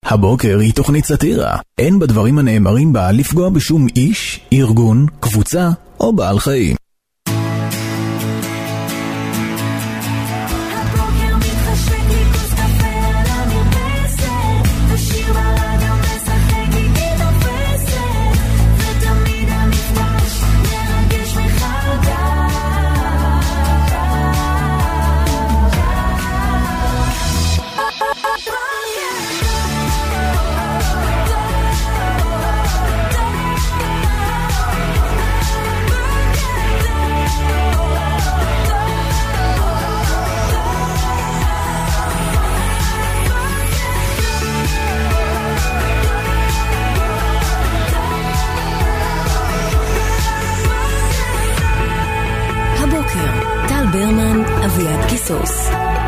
הבוקר היא תוכנית סאטירה. אין בדברים הנאמרים בה לפגוע בשום איש, ארגון, קבוצה או בעל חיים. אביעד קיסוס.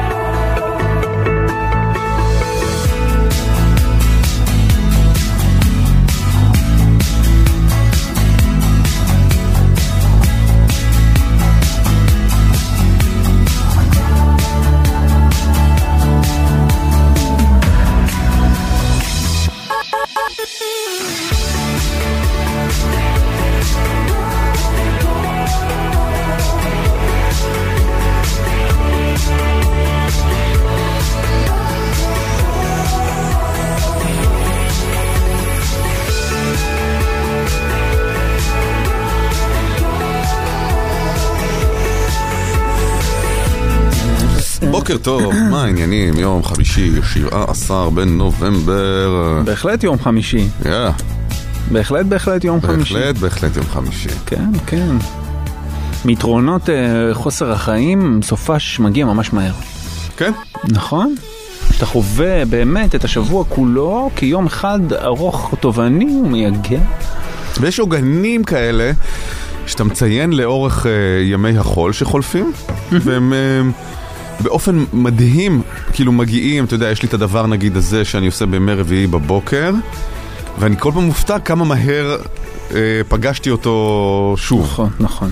בוקר טוב, מה העניינים? יום חמישי, 17 בנובמבר. בהחלט יום חמישי. בהחלט יום חמישי. בהחלט יום חמישי. כן, כן. מיתרונות חוסר החיים, סופש מגיע ממש מהר. כן. נכון? שאתה חווה באמת את השבוע כולו כיום אחד ארוך תובעני ומייגע. ויש עוגנים כאלה שאתה מציין לאורך ימי החול שחולפים, והם באופן מדהים, כאילו מגיעים, אתה יודע, יש לי את הדבר נגיד הזה שאני עושה בימי רביעי בבוקר, ואני כל פעם מופתע כמה מהר פגשתי אותו שוב. נכון, נכון.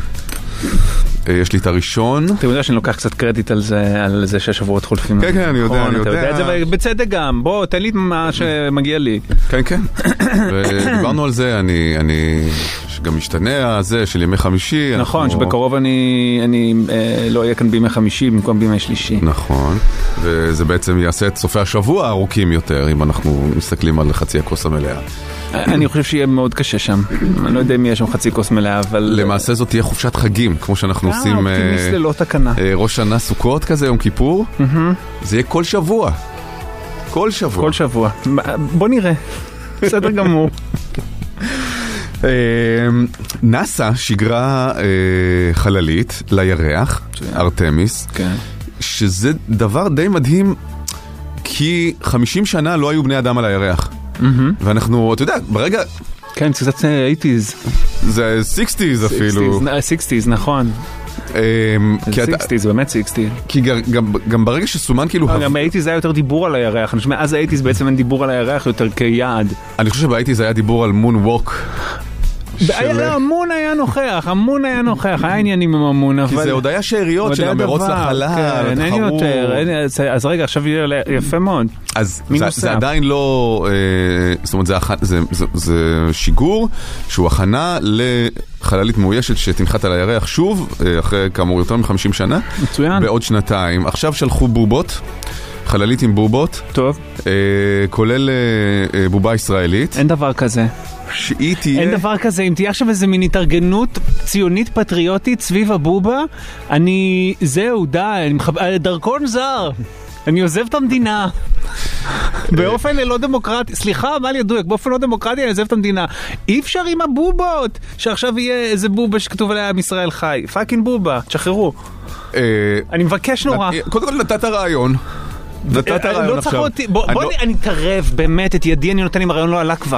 יש לי את הראשון. אתה יודע שאני לוקח קצת קרדיט על זה שהשבועות חולפים. כן, כן, אני יודע, אני יודע. אתה יודע את זה, ובצדק גם. בוא, תן לי מה שמגיע לי. כן, כן. ודיברנו על זה, אני גם משתנה הזה של ימי חמישי. נכון, שבקרוב אני לא אהיה כאן בימי חמישי במקום בימי שלישי. נכון, וזה בעצם יעשה את סופי השבוע ארוכים יותר, אם אנחנו מסתכלים על חצי הכוס המלאה. אני חושב שיהיה מאוד קשה שם. אני לא יודע אם יהיה שם חצי כוס מלאה, אבל למעשה זאת תהיה חופשת חגים, כמו שאנחנו עושים אופטימיסט ללא תקנה. ראש שנה סוכות כזה, יום כיפור. זה יהיה כל שבוע. כל שבוע. כל שבוע. בוא נראה. בסדר גמור. נאסא שיגרה חללית לירח, ארטמיס, שזה דבר די מדהים, כי 50 שנה לא היו בני אדם על הירח. ואנחנו, אתה יודע, ברגע כן, זה קצת 80s. זה 60s אפילו. 60s, נכון. 60s, באמת 60. כי גם ברגע שסומן כאילו גם ב-80s זה היה יותר דיבור על הירח. אני חושב, אז ה-80s בעצם אין דיבור על הירח יותר כיעד. אני חושב שב-80s היה דיבור על מון ווק. המון היה נוכח, היה עניינים עם המון, כי זה עוד היה שאריות של המרוץ לחלל, אין יותר, אז רגע, עכשיו יהיה יפה מאוד. אז זה עדיין לא, זאת אומרת, זה שיגור שהוא הכנה לחללית מאוישת שתנחת על הירח שוב, אחרי כאמור יותר מ-50 שנה, מצוין. בעוד שנתיים. עכשיו שלחו בובות, חללית עם בובות, כולל בובה ישראלית. אין דבר כזה. אין דבר כזה, אם תהיה עכשיו איזה מין התארגנות ציונית פטריוטית סביב הבובה, זהו, די, דרכון זר, אני עוזב את המדינה. באופן לא דמוקרטי, סליחה, מה לי ידועק, באופן לא דמוקרטי אני עוזב את המדינה. אי אפשר עם הבובות, שעכשיו יהיה איזה בובה שכתוב עליה עם ישראל חי. פאקינג בובה, תשחררו. אני מבקש נורא. קודם כל נתת רעיון. לא צריך אותי, בוא אני אתערב, באמת, את ידי אני נותן עם הרעיון לא עלה כבר.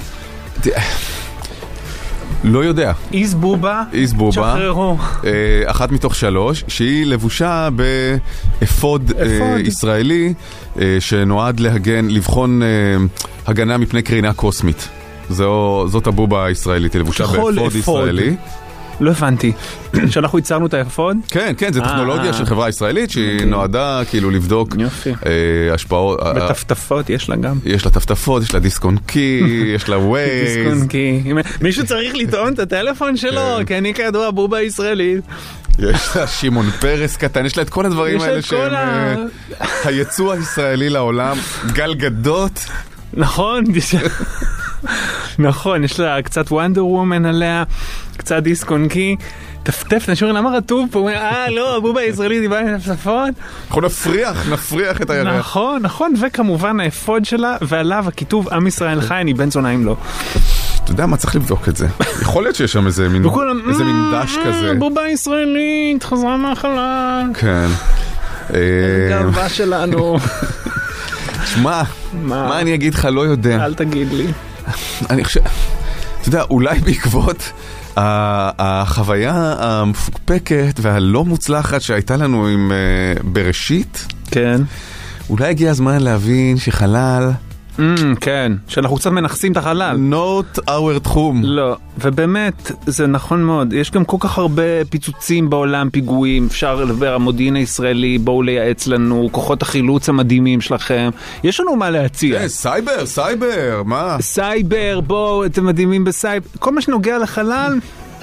לא יודע. איז בובה, שחררו. אחת מתוך 3, שהיא לבושה באפוד ישראלי, שנועד לבחון הגנה מפני קרינה קוסמית. זאת הבובה הישראלית, היא לבושה באפוד ישראלי. לא הבנתי. שאנחנו ייצרנו את האפוד? כן, כן, זה טכנולוגיה של חברה ישראלית שהיא נועדה כאילו לבדוק השפעות. וטפטפות יש לה גם. יש לה טפטפות, יש לה דיסק און קי, יש לה ווייז. דיסק און קי. מישהו צריך לטעון את הטלפון שלו, כי אני כידוע בובה ישראלית. יש לה שימון פרס קטן, יש לה את כל הדברים האלה שהם היצוא הישראלי לעולם, גל גדות. נכון, נכון, יש לה קצת וונדר וומן עליה, קצת דיסק און קי, טפטף, נשאר למה רטוב פה, לא, הבובה הישראלית דיבה עם טפטפות. אנחנו נפריח את הירח. נכון, נכון, וכמובן האפוד שלה, ועליו הכיתוב עם ישראל חי, אני בן זונה אם לא. אתה יודע מה, צריך לבדוק את זה. יכול להיות שיש שם איזה מין דש כזה. בובה ישראלית, חזרה מהחלל. כן. גאווה שלנו. שמע, מה אני אגיד לך, לא יודע. אל תגיד לי. אני חושב, אתה יודע, אולי בעקבות החוויה המפוקפקת והלא מוצלחת שהייתה לנו עם בראשית, כן. אולי הגיע הזמן להבין שחלל... כן, שאנחנו קצת מנחסים את החלל. Not our תחום. לא, ובאמת, זה נכון מאוד. יש גם כל כך הרבה פיצוצים בעולם, פיגועים, אפשר לדבר, המודיעין הישראלי, בואו לייעץ לנו, כוחות החילוץ המדהימים שלכם. יש לנו מה להציע. סייבר, מה? סייבר, בואו, אתם מדהימים בסייבר. כל מה שנוגע לחלל...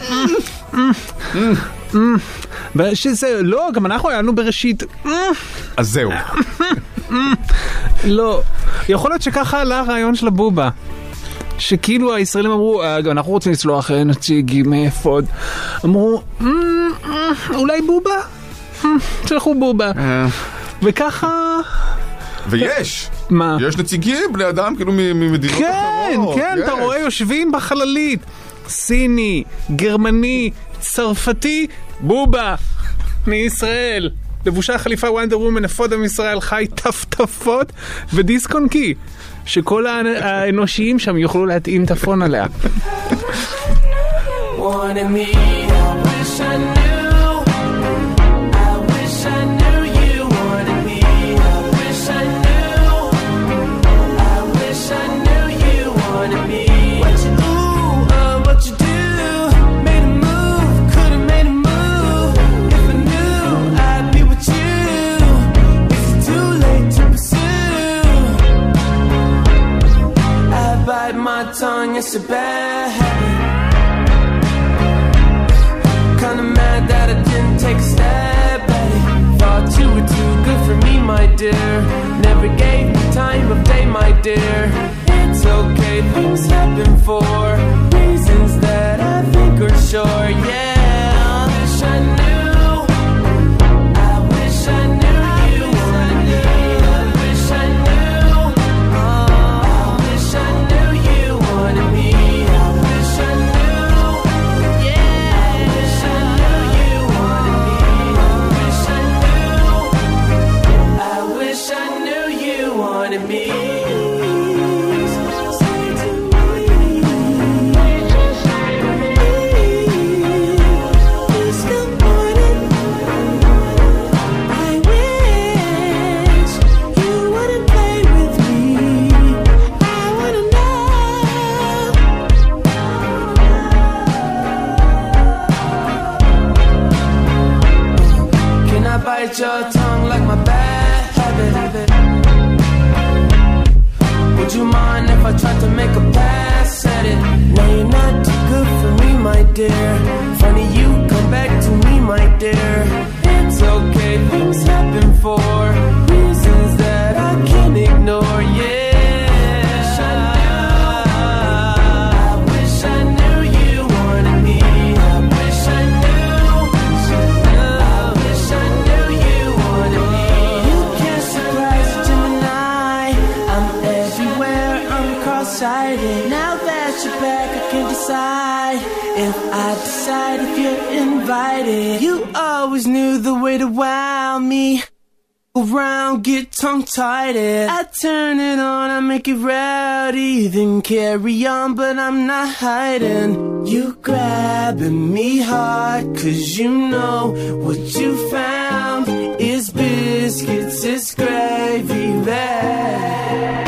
שזה, לא, גם אנחנו היינו בראשית. אז זהו. לא, יכול להיות שככה עלה הרעיון של הבובה, שכאילו הישראלים אמרו, אנחנו רוצים לצלוח נציג מאפוד, אמרו, אולי בובה? שלחו בובה. וככה... ויש. מה? יש נציגים, בני אדם, כאילו ממדינות אחרות. כן, אתה רואה, יושבים בחללית. סיני, גרמני, צרפתי, בובה מישראל. לבושה חליפה וונדר וומן, אפוד עם ישראל חי, טפטפות ודיסק און קי, שכל האנושיים שם יוכלו להתאים את הפון עליה. Tongue, it's a bad habit. Kinda mad that I didn't take a stab at it. Thought you were too good for me, my dear. Never gave me time of day, my dear. It's okay, things happen for reasons that I think are sure. Yeah, I wish I knew. I wish I knew you wanted me. I wish I knew. I wish I knew you wanted me. I wish I knew. Yeah, I wish I knew you wanted me. I wish I knew. I wish I knew you wanted me. Bite your tongue like my bad habit. Would you mind if I tried to make a pass at it? No, you're not too good for me, my dear. Funny you come back to me, my dear. It's okay, things happen for reasons that I can't ignore, yeah. Now that you're back, I can decide if I decide if you're invited. You always knew the way to wow me. Around, get tongue-tied. I turn it on, I make it rowdy. Then carry on, but I'm not hiding. You grabbing me hard, 'cause you know what you found is biscuits, it's gravy bag.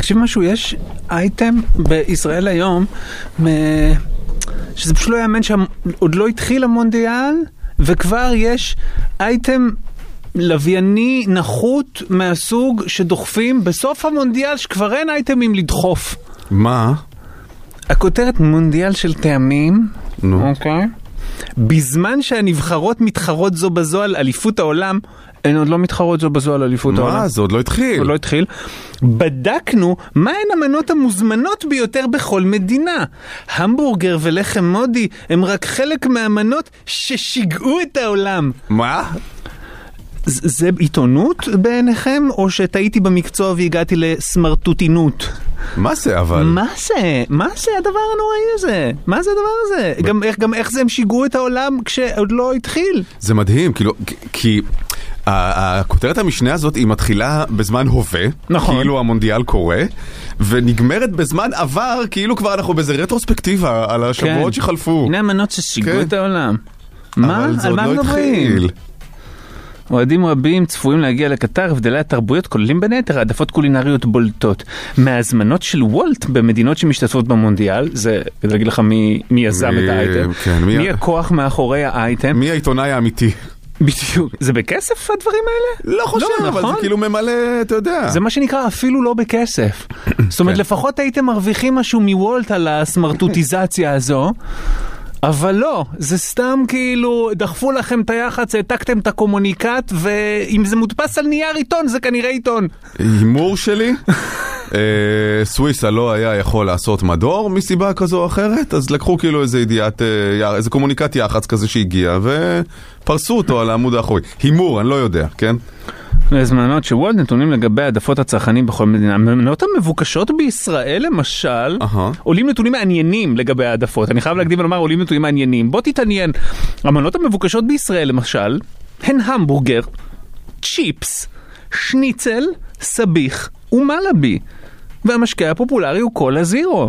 תקשיב משהו, יש אייטם בישראל היום, שזה פשוט לא יאמן שעוד לא התחיל המונדיאל, וכבר יש אייטם לווייני נחות מהסוג שדוחפים בסוף המונדיאל, שכבר אין אייטמים לדחוף. מה? הכותרת מונדיאל של טעמים, אוקיי? בזמן שהנבחרות מתחרות זו בזו על אליפות העולם, הן עוד לא מתחרות זו בזו על אליפות העולם. מה? זה עוד לא התחיל. עוד לא התחיל. בדקנו מהן המנות המוזמנות ביותר בכל מדינה. המבורגר ולחם מודי הם רק חלק מהמנות ששיגעו את העולם. מה? זה עיתונות בעיניכם, או שטעיתי במקצוע והגעתי לסמרטוטינות? מה זה אבל? מה זה? מה זה הדבר הנוראי הזה? מה זה הדבר הזה? גם איך זה הם שיגעו את העולם כשעוד לא התחיל? זה מדהים, כאילו, כי הכותרת המשנה הזאת היא מתחילה בזמן הווה, נכון. כאילו המונדיאל קורה, ונגמרת בזמן עבר, כאילו כבר אנחנו באיזה רטרוספקטיבה על השבועות שחלפו. הנה המנות ששיגעו את העולם. מה? אבל זה על עוד מה לא מדברים? התחיל. אוהדים רבים צפויים להגיע לקטר, הבדלי התרבויות כוללים בין היתר העדפות קולינריות בולטות. מהזמנות של וולט במדינות שמשתתפות במונדיאל, זה כדי להגיד לך מי יזם את האייטם, כן, מי הכוח מאחורי האייטם. מי העיתונאי האמיתי? בדיוק. זה בכסף הדברים האלה? לא חושב, אבל זה כאילו ממלא, אתה יודע. זה מה שנקרא אפילו לא בכסף. זאת אומרת, לפחות הייתם מרוויחים משהו מוולט על הסמרטוטיזציה הזו, אבל לא, זה סתם כאילו דחפו לכם את היחץ, העתקתם את הקומוניקט, ואם זה מודפס על נייר עיתון, זה כנראה עיתון. הימור שלי, סוויסה לא היה יכול לעשות מדור מסיבה כזו או אחרת, אז לקחו כאילו איזה ידיעת, איזה קומוניקט יחץ כזה שהגיע, ופרסו אותו על העמוד האחורי. הימור, אני לא יודע, כן? הזמנות שוולט נתונים לגבי העדפות הצרכנים בכל מדינה. המנות המבוקשות בישראל למשל, עולים נתונים מעניינים לגבי העדפות. אני חייב להקדים ולומר, עולים נתונים מעניינים. בוא תתעניין. המנות המבוקשות בישראל למשל, הן המבורגר, צ'יפס, שניצל, סביח ומלאבי. והמשקע הפופולרי הוא קולה זירו.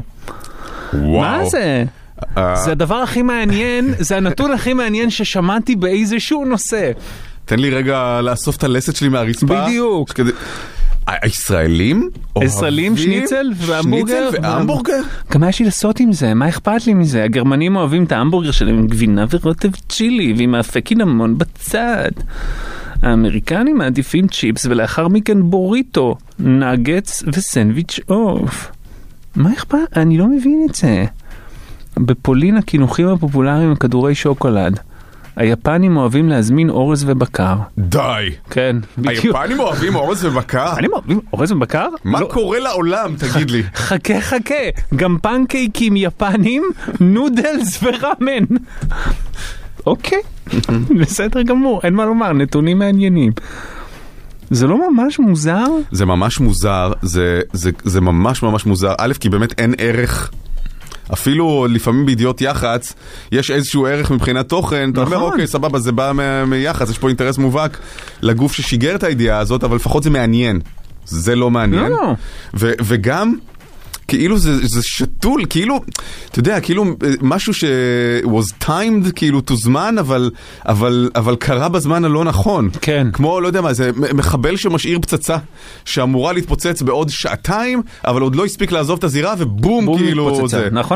מה זה? זה הדבר הכי מעניין, זה הנתון הכי מעניין ששמעתי באיזשהו נושא. תן לי רגע לאסוף את הלסת שלי מהרצפה. בדיוק. הישראלים? הישראלים, שניצל והמבורגר. שניצל והמבורגר? גם מה יש לי לעשות עם זה? מה אכפת לי מזה? הגרמנים אוהבים את ההמבורגר שלהם עם גבינה ורוטב צ'ילי ועם הפקינמון בצד. האמריקנים מעדיפים צ'יפס ולאחר מכן בוריטו, נאגטס וסנדוויץ' עוף. מה אכפת? אני לא מבין את זה. בפולין הכינוחים הפופולריים הם כדורי שוקולד. היפנים אוהבים להזמין אורז ובקר. די. כן, בדיוק. היפנים אוהבים אורז ובקר? היפנים אוהבים אורז ובקר? מה קורה לעולם, תגיד לי? חכה. גם פנקייקים יפנים, נודלס ורמן. אוקיי. בסדר גמור, אין מה לומר, נתונים מעניינים. זה לא ממש מוזר? זה ממש מוזר, זה ממש מוזר. א', כי באמת אין ערך, אפילו לפעמים בידיעות יח"צ, יש איזשהו ערך מבחינת תוכן, אתה אומר, אוקיי, סבבה, זה בא מיח"צ, יש פה אינטרס מובהק לגוף ששיגר את הידיעה הזאת, אבל לפחות זה מעניין. זה לא מעניין. וגם, כאילו זה שתול, כאילו, אתה יודע, כאילו משהו was timed, כאילו תוזמן, אבל קרה בזמן הלא נכון. כן. כמו, לא יודע מה, זה מחבל שמשאיר פצצה, שאמורה להתפוצץ בעוד שעתיים, אבל עוד לא הספיק לעזוב את הזירה, ובום, כאילו זה. נכון.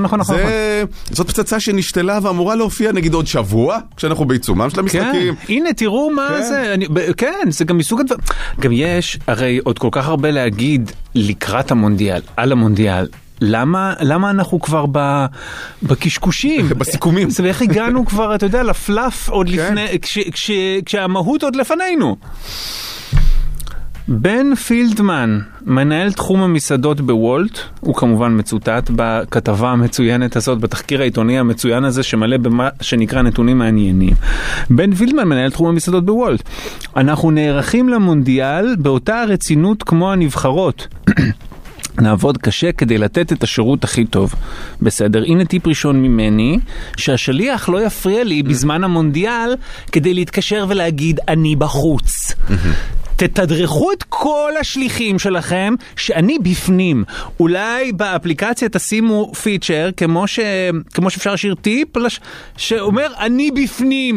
זאת פצצה שנשתלה ואמורה להופיע נגיד עוד שבוע, כשאנחנו בעיצומם של המשחקים. כן, הנה, תראו מה זה. כן, זה גם מסוג הדבר. גם יש, הרי עוד כל כך הרבה להגיד לקראת המונדיאל, על המונדיאל. למה אנחנו כבר בקשקושים? בסיכומים. ואיך הגענו כבר, אתה יודע, לפלאף עוד לפני, כשהמהות עוד לפנינו. בן פילדמן, מנהל תחום המסעדות בוולט, הוא כמובן מצוטט בכתבה המצוינת הזאת, בתחקיר העיתוני המצוין הזה, שמלא במה שנקרא נתונים מעניינים. בן פילדמן, מנהל תחום המסעדות בוולט. אנחנו נערכים למונדיאל באותה הרצינות כמו הנבחרות. נעבוד קשה כדי לתת את השירות הכי טוב. בסדר, הנה טיפ ראשון ממני, שהשליח לא יפריע לי בזמן המונדיאל כדי להתקשר ולהגיד אני בחוץ. תתדרכו את כל השליחים שלכם שאני בפנים. אולי באפליקציה תשימו פיצ'ר כמו שאפשר לשיר טיפ שאומר אני בפנים.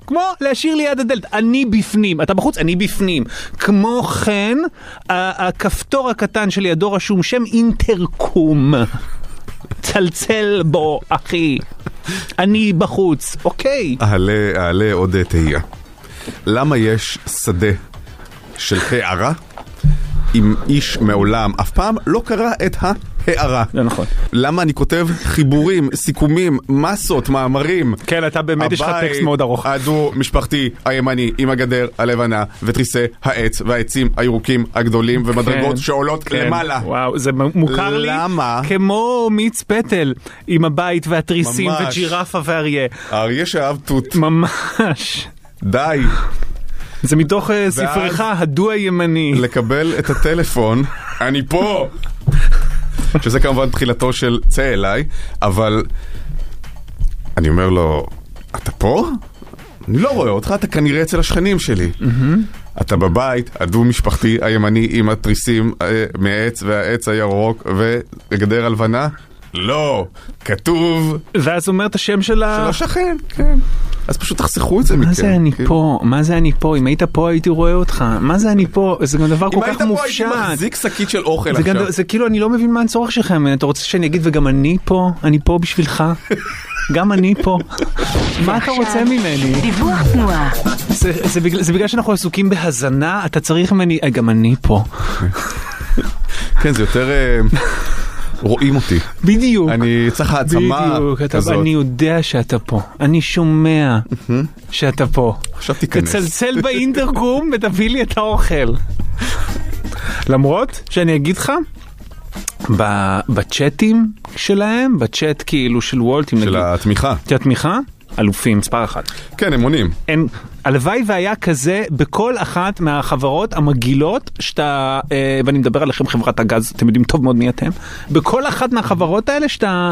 כמו להשאיר לי יד הדלת. אני בפנים. אתה בחוץ, אני בפנים. כמו כן, הכפתור הקטן שלי, הדור רשום שם אינטרקום. צלצל בו, אחי. אני בחוץ. אוקיי. אעלה עוד תהייה. למה יש שדה של הערה אם איש מעולם אף פעם לא קרא את הערה? זה נכון. למה אני כותב חיבורים, סיכומים, מסות, מאמרים? כן, אתה באמת יש לך טקסט מאוד ארוך. הדו משפחתי הימני עם הגדר הלבנה ותריסי העץ והעצים הירוקים הגדולים ומדרגות שעולות למעלה. וואו, זה מוכר לי כמו מיץ פטל עם הבית והתריסים וג'ירפה ואריה. האריה שאהב תות. ממש. די. זה מתוך ספרך, הדו הימני. לקבל את הטלפון, אני פה. שזה כמובן תחילתו של צא אליי, אבל אני אומר לו, אתה פה? אני לא רואה אותך, אתה כנראה אצל השכנים שלי. אתה בבית, הדו משפחתי הימני עם התריסים מעץ והעץ הירוק וגדר הלבנה? לא, כתוב... ואז אומר את השם של השכן, כן. אז פשוט תחסכו את זה מכם. מה זה אני פה? מה זה אני פה? אם היית פה הייתי רואה אותך. מה זה אני פה? זה גם דבר כל כך מופשט. אם היית פה הייתי מחזיק שקית של אוכל עכשיו. זה כאילו אני לא מבין מה הצורך שלכם. אתה רוצה שאני אגיד וגם אני פה? אני פה בשבילך. גם אני פה. מה אתה רוצה ממני? דיווח תנועה. זה בגלל שאנחנו עסוקים בהזנה, אתה צריך ממני... גם אני פה. כן, זה יותר... רואים אותי. בדיוק. אני צריך העצמה כזאת. אני יודע שאתה פה. אני שומע שאתה פה. עכשיו תיכנס. תצלצל באינטרקום ותביא לי את האוכל. למרות שאני אגיד לך, בצ'אטים שלהם, בצ'אט כאילו של וולט, של התמיכה. של התמיכה, אלופים, מספר אחת. כן, הם עונים. הלוואי והיה כזה בכל אחת מהחברות המגילות שאתה, ואני מדבר עליכם חברת הגז, אתם יודעים טוב מאוד מי אתם, בכל אחת מהחברות האלה שאתה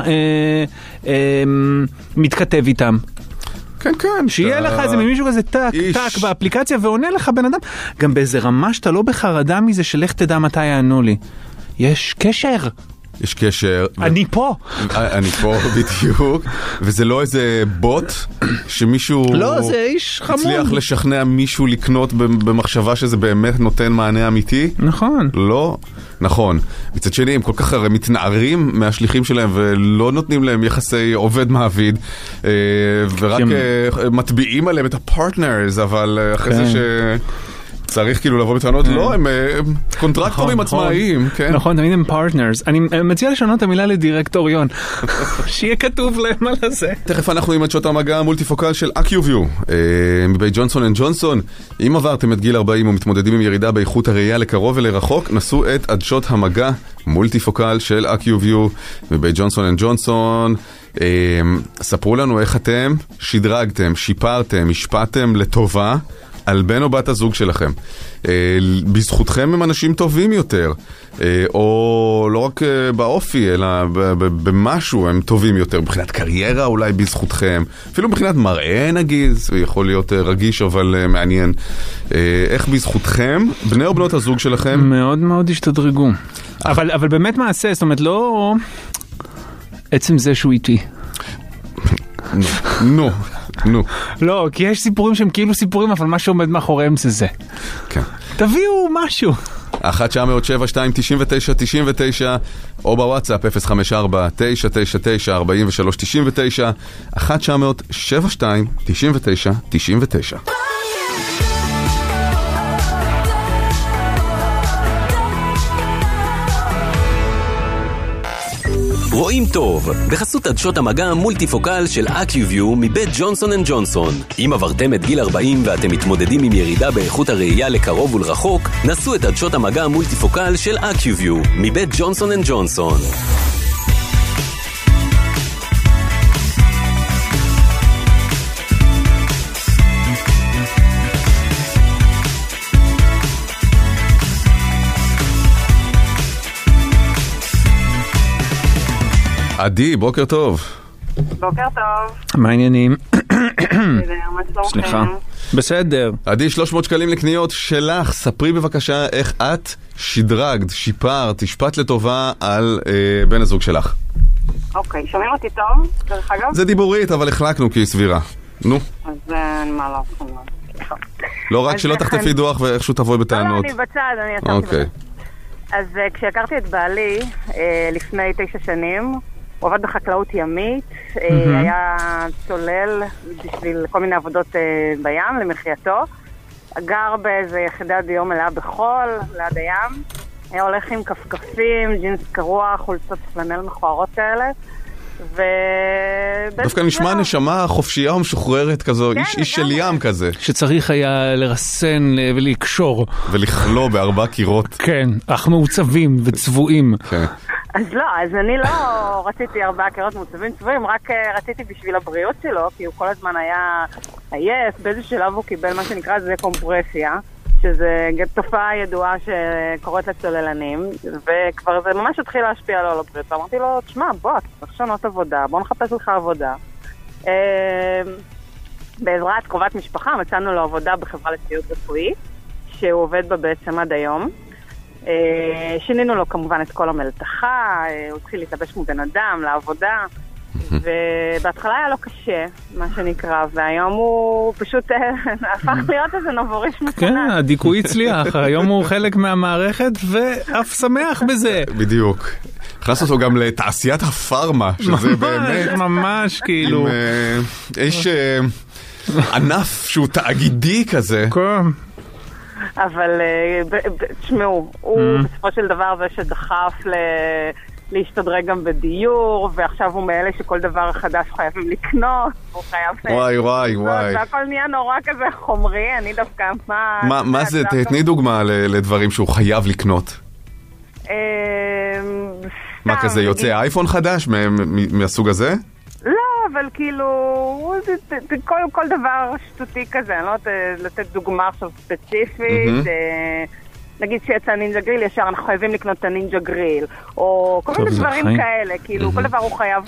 מתכתב איתם. כן, כן. שיהיה לך איזה מישהו כזה טק, טק באפליקציה ועונה לך בן אדם. גם באיזה רמה שאתה לא בחרדה מזה שלך תדע מתי יענו לי. יש קשר. יש קשר. אני פה. אני פה בדיוק. וזה לא איזה בוט שמישהו... לא, זה איש חמוד. הצליח לשכנע מישהו לקנות במחשבה שזה באמת נותן מענה אמיתי. נכון. לא. נכון. מצד שני, הם כל כך הרי מתנערים מהשליחים שלהם ולא נותנים להם יחסי עובד מעביד ורק מטביעים עליהם את הפרטנרס, אבל אחרי זה ש... צריך כאילו לבוא בטענות, לא, הם קונטרקטורים עצמאיים, כן? נכון, תמיד הם פרטנרס. אני מציע לשנות את המילה לדירקטוריון. שיהיה כתוב להם על זה. תכף אנחנו עם עדשות המגע המולטיפוקל של AccuView, מבית ג'ונסון אנד ג'ונסון. אם עברתם את גיל 40 ומתמודדים עם ירידה באיכות הראייה לקרוב ולרחוק, נסו את עדשות המגע מולטיפוקל של AccuView, מבית ג'ונסון אנד ג'ונסון. ספרו לנו איך אתם שדרגתם, שיפרתם, השפעתם לטובה על בן או בת הזוג שלכם. בזכותכם הם אנשים טובים יותר, או לא רק באופי, אלא במשהו הם טובים יותר, מבחינת קריירה אולי בזכותכם, אפילו מבחינת מראה נגיד, זה יכול להיות רגיש אבל מעניין. איך בזכותכם, בני או בנות הזוג שלכם? מאוד מאוד השתדרגו. אבל באמת מעשה, זאת אומרת לא עצם זה שהוא איתי. נו. לא, כי יש סיפורים שהם כאילו סיפורים, אבל מה שעומד מאחוריהם זה זה. כן. תביאו משהו. 1-900-72-99-99 או בוואטסאפ 054-999-4399 1-900-72-99-99. רואים טוב, בחסות עדשות המגע המולטיפוקל של AccuView מבית ג'ונסון אנד ג'ונסון. אם עברתם את גיל 40 ואתם מתמודדים עם ירידה באיכות הראייה לקרוב ולרחוק, נסו את עדשות המגע המולטיפוקל של AccuView מבית ג'ונסון אנד ג'ונסון. עדי, בוקר טוב. בוקר טוב. מה העניינים? סליחה. בסדר. עדי, 300 שקלים לקניות שלך. ספרי בבקשה איך את שדרגת, שיפרת, השפעת לטובה על בן הזוג שלך. אוקיי, שומעים אותי טוב? דרך אגב? זה דיבורית, אבל החלקנו כי היא סבירה. נו. אז מה לא יכולים. לא, רק שלא תחטפי דוח ואיכשהו תבואי בטענות. לא, אני בצד, אני יצרתי בצד. אז כשהכרתי את בעלי לפני 9 שנים, הוא עבד בחקלאות ימית, היה צולל בשביל כל מיני עבודות בים למחייתו, גר באיזה יחידת דיור מלאה בחול, ליד הים, היה הולך עם כפכפים, ג'ינס קרוע, חולצות פלנל מכוערות כאלה, דווקא נשמע נשמה חופשייה ומשוחררת כזו, איש של ים כזה. שצריך היה לרסן ולקשור. ולכלוא ב4 קירות. כן, אך מעוצבים וצבועים. אז לא, אז אני לא רציתי 4 קירות מעוצבים צבועים, רק רציתי בשביל הבריאות שלו, כי הוא כל הזמן היה עייף, באיזה שלב הוא קיבל מה שנקרא זה קומפרסיה, שזה תופעה ידועה שקורית לצוללנים, וכבר זה ממש התחיל להשפיע לו על הבריאות. אמרתי לו, תשמע, בוא, צריך לשנות עבודה, בוא נחפש לך עבודה. בעזרת קרובת משפחה מצאנו לו עבודה בחברה לציוד רפואי, שהוא עובד בה בעצם עד היום. שינינו לו כמובן את כל המלתחה, הוא התחיל להתלבש כמו בן אדם לעבודה, ובהתחלה היה לו קשה, מה שנקרא, והיום הוא פשוט הפך להיות איזה נבוריש מכונה. כן, הדיכוי הצליח, היום הוא חלק מהמערכת ואף שמח בזה. בדיוק. הכנס אותו גם לתעשיית הפארמה, שזה באמת... ממש כאילו... יש ענף שהוא תאגידי כזה. כן. אבל תשמעו, הוא בסופו של דבר זה שדחף להשתדרג גם בדיור, ועכשיו הוא מאלה שכל דבר חדש חייבים לקנות, הוא חייב... וואי. והכל נהיה נורא כזה חומרי, אני דווקא... מה זה? תתני דוגמה לדברים שהוא חייב לקנות. מה כזה, יוצא אייפון חדש מהסוג הזה? לא, אבל כאילו, כל דבר שטותי כזה, אני לא לתת דוגמה עכשיו ספציפית, נגיד שיצא נינג'ה גריל, ישר אנחנו חייבים לקנות את הנינג'ה גריל, או כל מיני דברים כאלה, כאילו, כל דבר הוא חייב.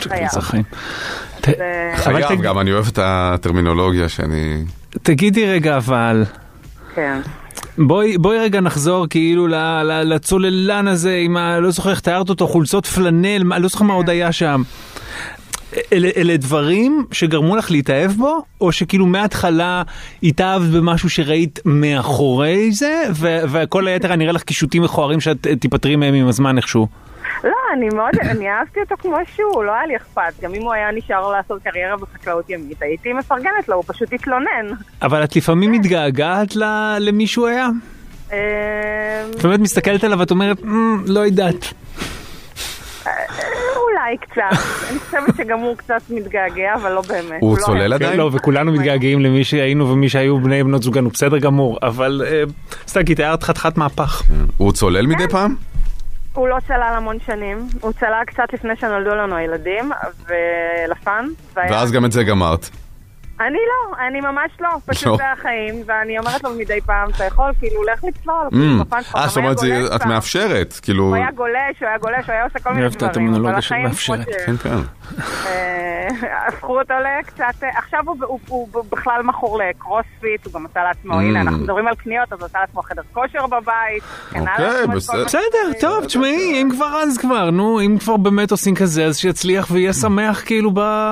חייב, גם אני אוהב את הטרמינולוגיה שאני... תגידי רגע, אבל... כן. בואי רגע נחזור כאילו לצוללן הזה, לא זוכר איך תיארת אותו, חולצות פלנל, לא זוכר מה עוד היה שם. אלה דברים שגרמו לך להתאהב בו, או שכאילו מההתחלה התאהבת במשהו שראית מאחורי זה, וכל היתר אני אראה לך קישוטים מכוערים שאת תיפטרי מהם עם הזמן איכשהו? לא, אני אהבתי אותו כמו שהוא, לא היה לי אכפת. גם אם הוא היה נשאר לעשות קריירה בחקלאות ימית, הייתי מפרגנת לו, הוא פשוט התלונן. אבל את לפעמים מתגעגעת למישהו היה? באמת מסתכלת עליו ואת אומרת, לא יודעת. אולי קצת. אני חושבת שגם הוא קצת מתגעגע, אבל לא באמת. הוא צולל עדיין? לא, וכולנו מתגעגעים למי שהיינו ומי שהיו בני בנות זוגנו, בסדר גמור. אבל סתם, כי תיארת חתיכת מהפך. הוא צולל מדי פעם? הוא לא צלל המון שנים. הוא צלל קצת לפני שנולדו לנו הילדים, ולפן. ואז גם את זה גמרת. אני לא, אני ממש לא, פשוט זה החיים, ואני אומרת לו מדי פעם, אתה יכול, כאילו, הולך לצלול, זאת אומרת, את מאפשרת, כאילו... הוא היה גולש, הוא היה עושה כל מיני דברים, אבל החיים כן, כן. הפכו אותו לקצת, עכשיו הוא בכלל מכור לקרוספיט, הוא גם עשה לעצמו, הנה, אנחנו מדברים על קניות, אז הוא עשה לעצמו חדר כושר בבית, אוקיי, בסדר, טוב, תשמעי, אם כבר אז כבר, נו, אם כבר באמת עושים כזה, אז שיצליח ויהיה שמח כאילו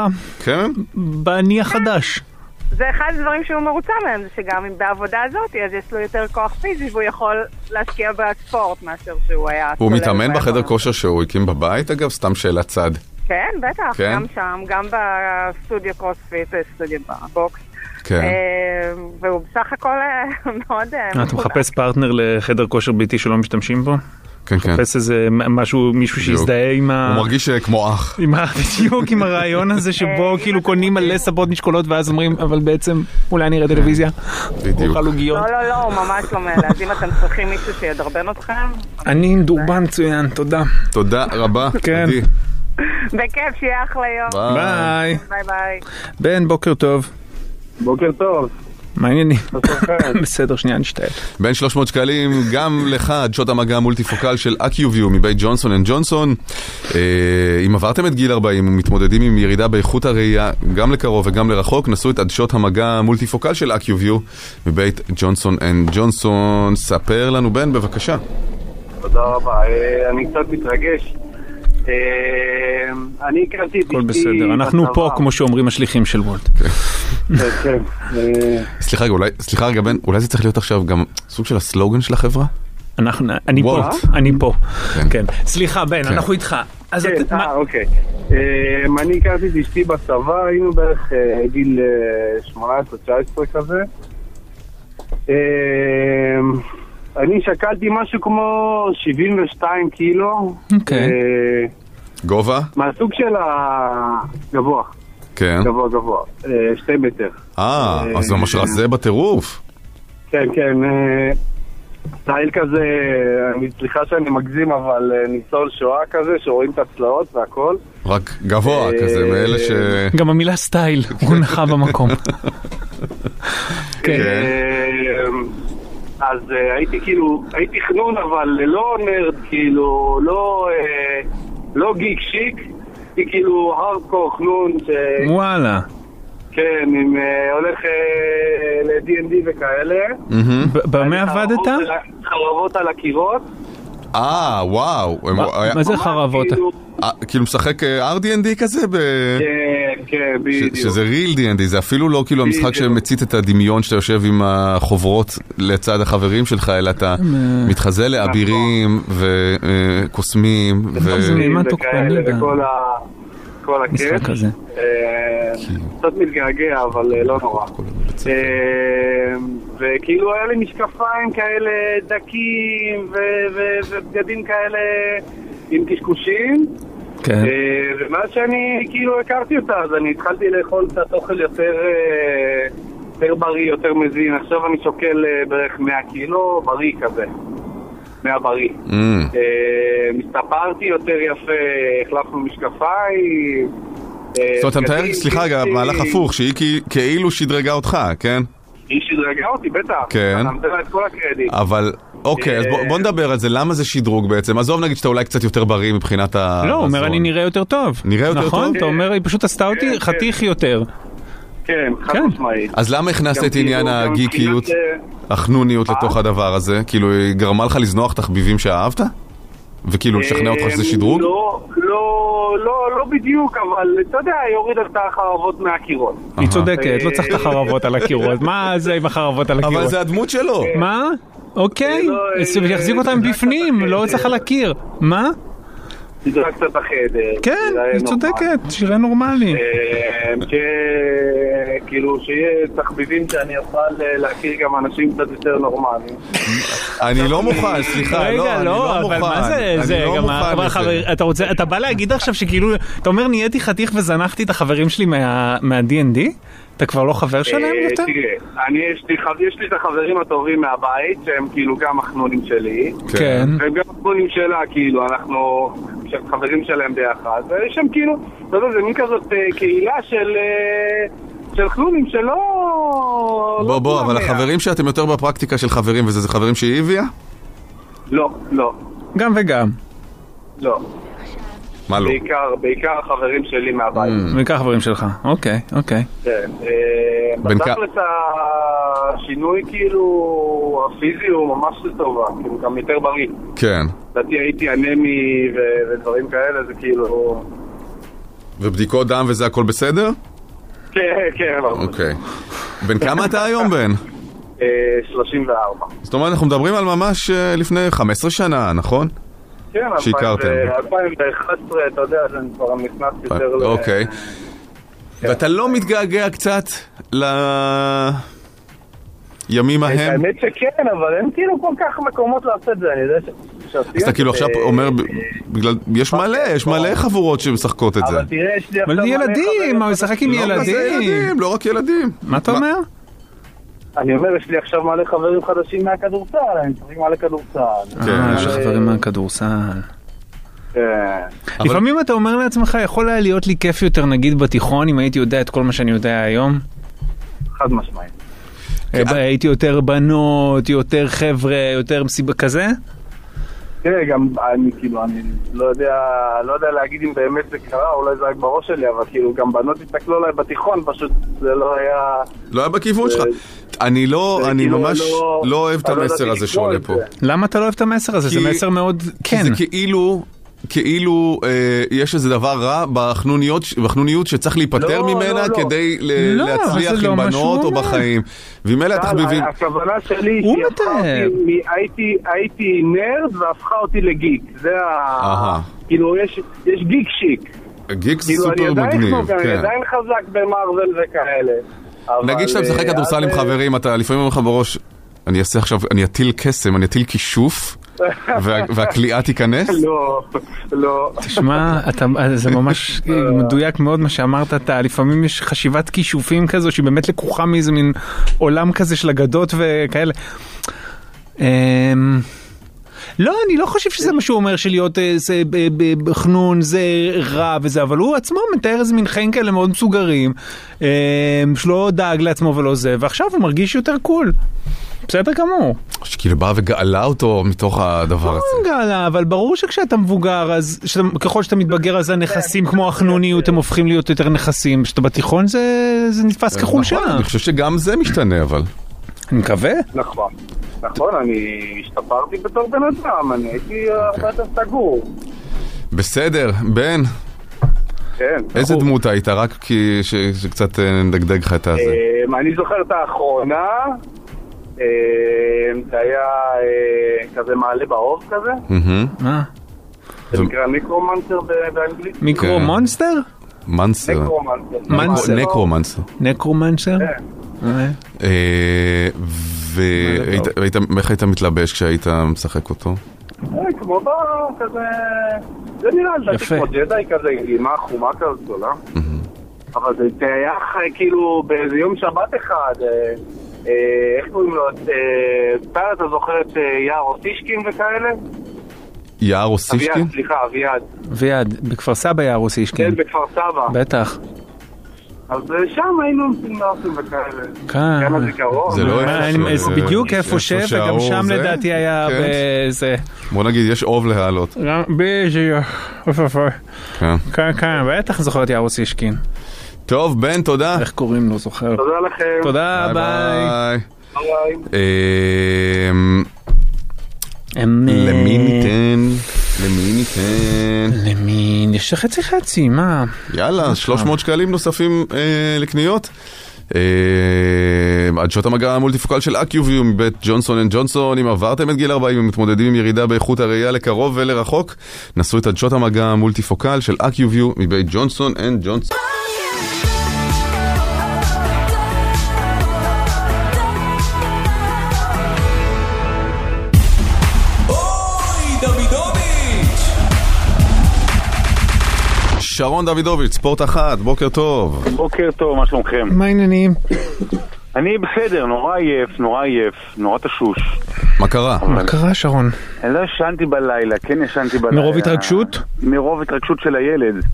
בעני החדש. זה אחד הדברים שהוא מרוצה מהם, זה שגם אם בעבודה הזאת, אז יש לו יותר כוח פיזי, והוא יכול להשקיע בספורט מאשר שהוא היה... הוא מתאמן בחדר כושר שהוא הקים בבית, אגב? סתם שאלת צד. כן, בטח, גם שם, גם בסטודיו קרוספיט, סטודיו בבוקס. כן. והוא בסך הכל מאוד... אתה מחפש פרטנר לחדר כושר ביתי שלא משתמשים בו? כן, כן. מחפש איזה מישהו שיזדהה עם הוא מרגיש כמו אח. בדיוק, עם הרעיון הזה שבו כאילו קונים מלא סבות משקולות ואז אומרים, אבל בעצם אולי נראה טלוויזיה. בדיוק. לא, הוא ממש לא מאלה. אז אם אתם צריכים מישהו שידרבן אתכם... אני עם דורבן מצוין, תודה. תודה רבה. כן. בכיף, שיהיה אחלה יום. ביי. ביי. בן, בוקר טוב. בוקר טוב. מה העניינים? בסדר, שנייה, נשתעל. בין 300 שקלים גם לך, עדשות המגע המולטיפוקל של אקיוביו מבית ג'ונסון אנד ג'ונסון. אם עברתם את גיל 40 ומתמודדים עם ירידה באיכות הראייה, גם לקרוב וגם לרחוק, נסו את עדשות המגע המולטיפוקל של אקיוביו מבית ג'ונסון אנד ג'ונסון. ספר לנו, בן, בבקשה. תודה רבה. אני קצת מתרגש. אני הכרתי... הכל בסדר, אנחנו פה כמו שאומרים השליחים של וולט. כן. סליחה רגע בן, אולי זה צריך להיות עכשיו גם סוג של הסלוגן של החברה? אני פה. כן. סליחה בן, אנחנו איתך. אוקיי. אני הכרתי את אשתי בצבא, היינו בערך גיל 18-19 כזה. אני שקלתי משהו כמו 72 קילו. אוקיי. גובה? מהסוג של הגבוה. כן. גבוה. 2 מטר. אז זה ממש רזה בטירוף. כן. סטייל כזה, אני סליחה שאני מגזים, אבל ניצול שואה כזה, שרואים את הצלעות והכל. רק גבוה כזה, מאלה ש... גם המילה סטייל, הוא נחה במקום. כן. אז הייתי חנון, אבל לא נרד, כאילו, לא גיק שיק, הייתי כאילו הרדקור חנון וואלה. כן, אם הולך ל-D&D וכאלה. במה עבדת? חרבות על הקירות. וואו. מה זה חרבות? כאילו משחק RD&D כזה? כן, בדיוק. שזה real D&D, זה אפילו לא כאילו המשחק שמצית את הדמיון שאתה יושב עם החוברות לצד החברים שלך, אלא אתה מתחזה לאבירים וקוסמים כל הכיף. קצת מתגעגע, אבל לא נורא. וכאילו היה לי משקפיים כאלה דקים ובגדים כאלה עם קשקושים. ומאז שאני כאילו הכרתי אותה, אז אני התחלתי לאכול קצת אוכל יותר בריא, יותר מזין. עכשיו אני שוקל בערך 100 קילו, בריא כזה. 100 בריא. מסתפרתי יותר יפה, החלפנו משקפיים. זאת אומרת, אתה מתאר, סליחה רגע, מהלך הפוך, שהיא כאילו שדרגה אותך, כן? היא שדרגה אותי, בטח. כן. אני נותן לה את כל הקרדיט. אבל, אוקיי, אז בוא נדבר על זה, למה זה שדרוג בעצם? עזוב נגיד שאתה אולי קצת יותר בריא מבחינת המזון. לא, הוא אומר אני נראה יותר טוב. נראה יותר טוב? נכון, אתה אומר, היא פשוט עשתה אותי חתיך יותר. כן, חד משמעית. אז למה הכנסת את עניין הגיקיות, החנוניות לתוך הדבר הזה? כאילו, היא גרמה לך לזנוח תחביבים שאהבת? וכאילו לשכנע אותך שזה שדרוג? לא בדיוק, אבל אתה יודע, היא הורידה את החרבות מהקירות. היא צודקת, לא צריך את החרבות על הקירות. מה זה עם החרבות על הקירות? אבל זה הדמות שלו. מה? אוקיי, יחזיק אותם בפנים, לא צריך על הקיר. מה? תדרה קצת החדר. כן, היא צודקת, שירה נורמלי. כאילו שיהיה תחביבים שאני אוכל להכיר גם אנשים קצת יותר נורמליים. אני לא מוכן, סליחה, רגע, לא, אבל מה זה? אתה בא להגיד עכשיו שכאילו, אתה אומר נהייתי חתיך וזנחתי את החברים שלי מה-D&D? אתה כבר לא חבר שלהם יותר? תראה, יש לי את החברים הטובים מהבית, שהם כאילו גם החנונים שלי. כן. והם גם החנונים שלה, כאילו, אנחנו חברים שלהם ביחד. ויש שם כאילו, אתה יודע, זה מין כזאת קהילה של חנונים שלא... בוא, אבל החברים שאתם יותר בפרקטיקה של חברים, וזה חברים שהיא הביאה? לא. גם וגם. לא. מה לא? בעיקר החברים שלי מהבית. בעיקר החברים שלך, אוקיי. כן. בתכלס השינוי כאילו הפיזי הוא ממש טובה, כאילו גם יותר בריא. כן. לדעתי הייתי אנמי ודברים כאלה, זה כאילו... ובדיקות דם וזה הכל בסדר? כן. אוקיי. בן כמה אתה היום בן? 34. זאת אומרת, אנחנו מדברים על ממש לפני 15 שנה, נכון? כן, 2011, אתה יודע, זה כבר נכנס יותר ל... אוקיי. ואתה לא מתגעגע קצת לימים ההם? האמת שכן, אבל אין כאילו כל כך מקומות לעשות את זה, אני יודע אז אתה כאילו עכשיו אומר, יש מלא חבורות שמשחקות את זה. אבל תראה, יש לי עכשיו מלא ילדים, הוא משחק עם ילדים. לא רק ילדים. מה אתה אומר? אני אומר, יש לי עכשיו מלא חברים חדשים מהכדורסל, אני צריך מלא כדורסל. יש חברים מהכדורסל. כן. לפעמים אתה אומר לעצמך, יכול היה להיות לי כיף יותר, נגיד בתיכון, אם הייתי יודע את כל מה שאני יודע היום? חד משמעית. הייתי יותר בנות, יותר חבר'ה, יותר מסיבה כזה? תראה, גם אני כאילו, אני לא יודע להגיד אם באמת זה קרה, אולי זה רק בראש שלי, אבל כאילו גם בנות הסתכלו עליי בתיכון, פשוט זה לא היה... לא היה בכיוון שלך. אני ממש לא אוהב את המסר הזה שעולה פה. למה אתה לא אוהב את המסר הזה? זה מסר מאוד... כי זה כאילו כאילו יש איזה דבר רע בחנוניות שצריך להיפטר ממנה כדי להצליח עם בנות או בחיים. ועם אלה התחביבים... הכוונה שלי הייתי נרד והפכה אותי לגיק. זה כאילו יש גיק שיק. גיק זה סופר מגניב. אני עדיין חזק במרוול וכאלה. נגיד שאתה משחק כדורסל עם חברים, אתה לפעמים אומר לך בראש, אני אעשה עכשיו, אני אטיל קסם, אני אטיל כישוף, והקליעה תיכנס? לא. תשמע, זה ממש מדויק מאוד מה שאמרת, לפעמים יש חשיבת כישופים כזו, שהיא באמת לקוחה מאיזה מין עולם כזה של אגדות וכאלה. לא, אני לא חושב שזה מה שהוא אומר שלהיות חנון זה רע וזה, אבל הוא עצמו מתאר איזה מין חיים כאלה מאוד מסוגרים, שלא דאג לעצמו ולא זה, ועכשיו הוא מרגיש יותר קול. בסדר גמור. שכאילו בא וגאלה אותו מתוך הדבר הזה. לא גאלה, אבל ברור שכשאתה מבוגר, אז ככל שאתה מתבגר, אז הנכסים כמו החנוניות, הם הופכים להיות יותר נכסים. כשאתה בתיכון זה נתפס כחולשה. אני חושב שגם זה משתנה, אבל. אני מקווה. נכון, אני השתפרתי בתור בן אדם, אני הייתי הרבה יותר סגור. בסדר, בן. כן. איזה דמות היית? רק כי שקצת נדגדג לך את הזה. אני זוכר את האחרונה, זה היה כזה מעלה באור כזה. מה? זה נקרא נקרומנסר באנגלית. מיקרו-מונסטר? מנסר. נקרומנסר. נקרומנסר? ואיך היית מתלבש כשהיית משחק אותו? כמו כזה, זה נראה לדעתי כמו ג'די כזה, עם חומה כזאת גדולה. אבל זה היה כאילו באיזה יום שבת אחד, איך קוראים לו? אתה זוכר את יער אוסישקין וכאלה? יער אוסישקין? אביעד, סליחה, אביעד. אביעד, בכפר סבא יער אוסישקין. כן, בכפר סבא. בטח. אז שם היינו נוסעים וכאלה. כאן. זה קרוב. זה לא זה בדיוק איפה וגם שם לדעתי היה בזה. בוא נגיד, יש אוב להעלות. כאן, בטח זוכר את יער אוסישקין. טוב, בן, תודה. איך קוראים לו, זוכר. תודה לכם. תודה, ביי. למי ניתן? יש חצי, מה? יאללה, 300 שקלים נוספים לקניות. עדשות המגע המולטיפוקל של אקיוביו מבית ג'ונסון אנד ג'ונסון. אם עברתם את גיל 40 ומתמודדים עם ירידה באיכות הראייה לקרוב ולרחוק, נסו את עדשות המגע המולטיפוקל של אקיוביו מבית ג'ונסון אנד ג'ונסון. שרון דוידוביץ', ספורט אחת, בוקר טוב. בוקר טוב, מה שלומכם? מה העניינים? אני בסדר, נורא עייף, נורא תשוש. מה קרה? מה קרה, שרון? אני לא ישנתי בלילה, כן ישנתי בלילה. מרוב התרגשות? מרוב התרגשות של הילד.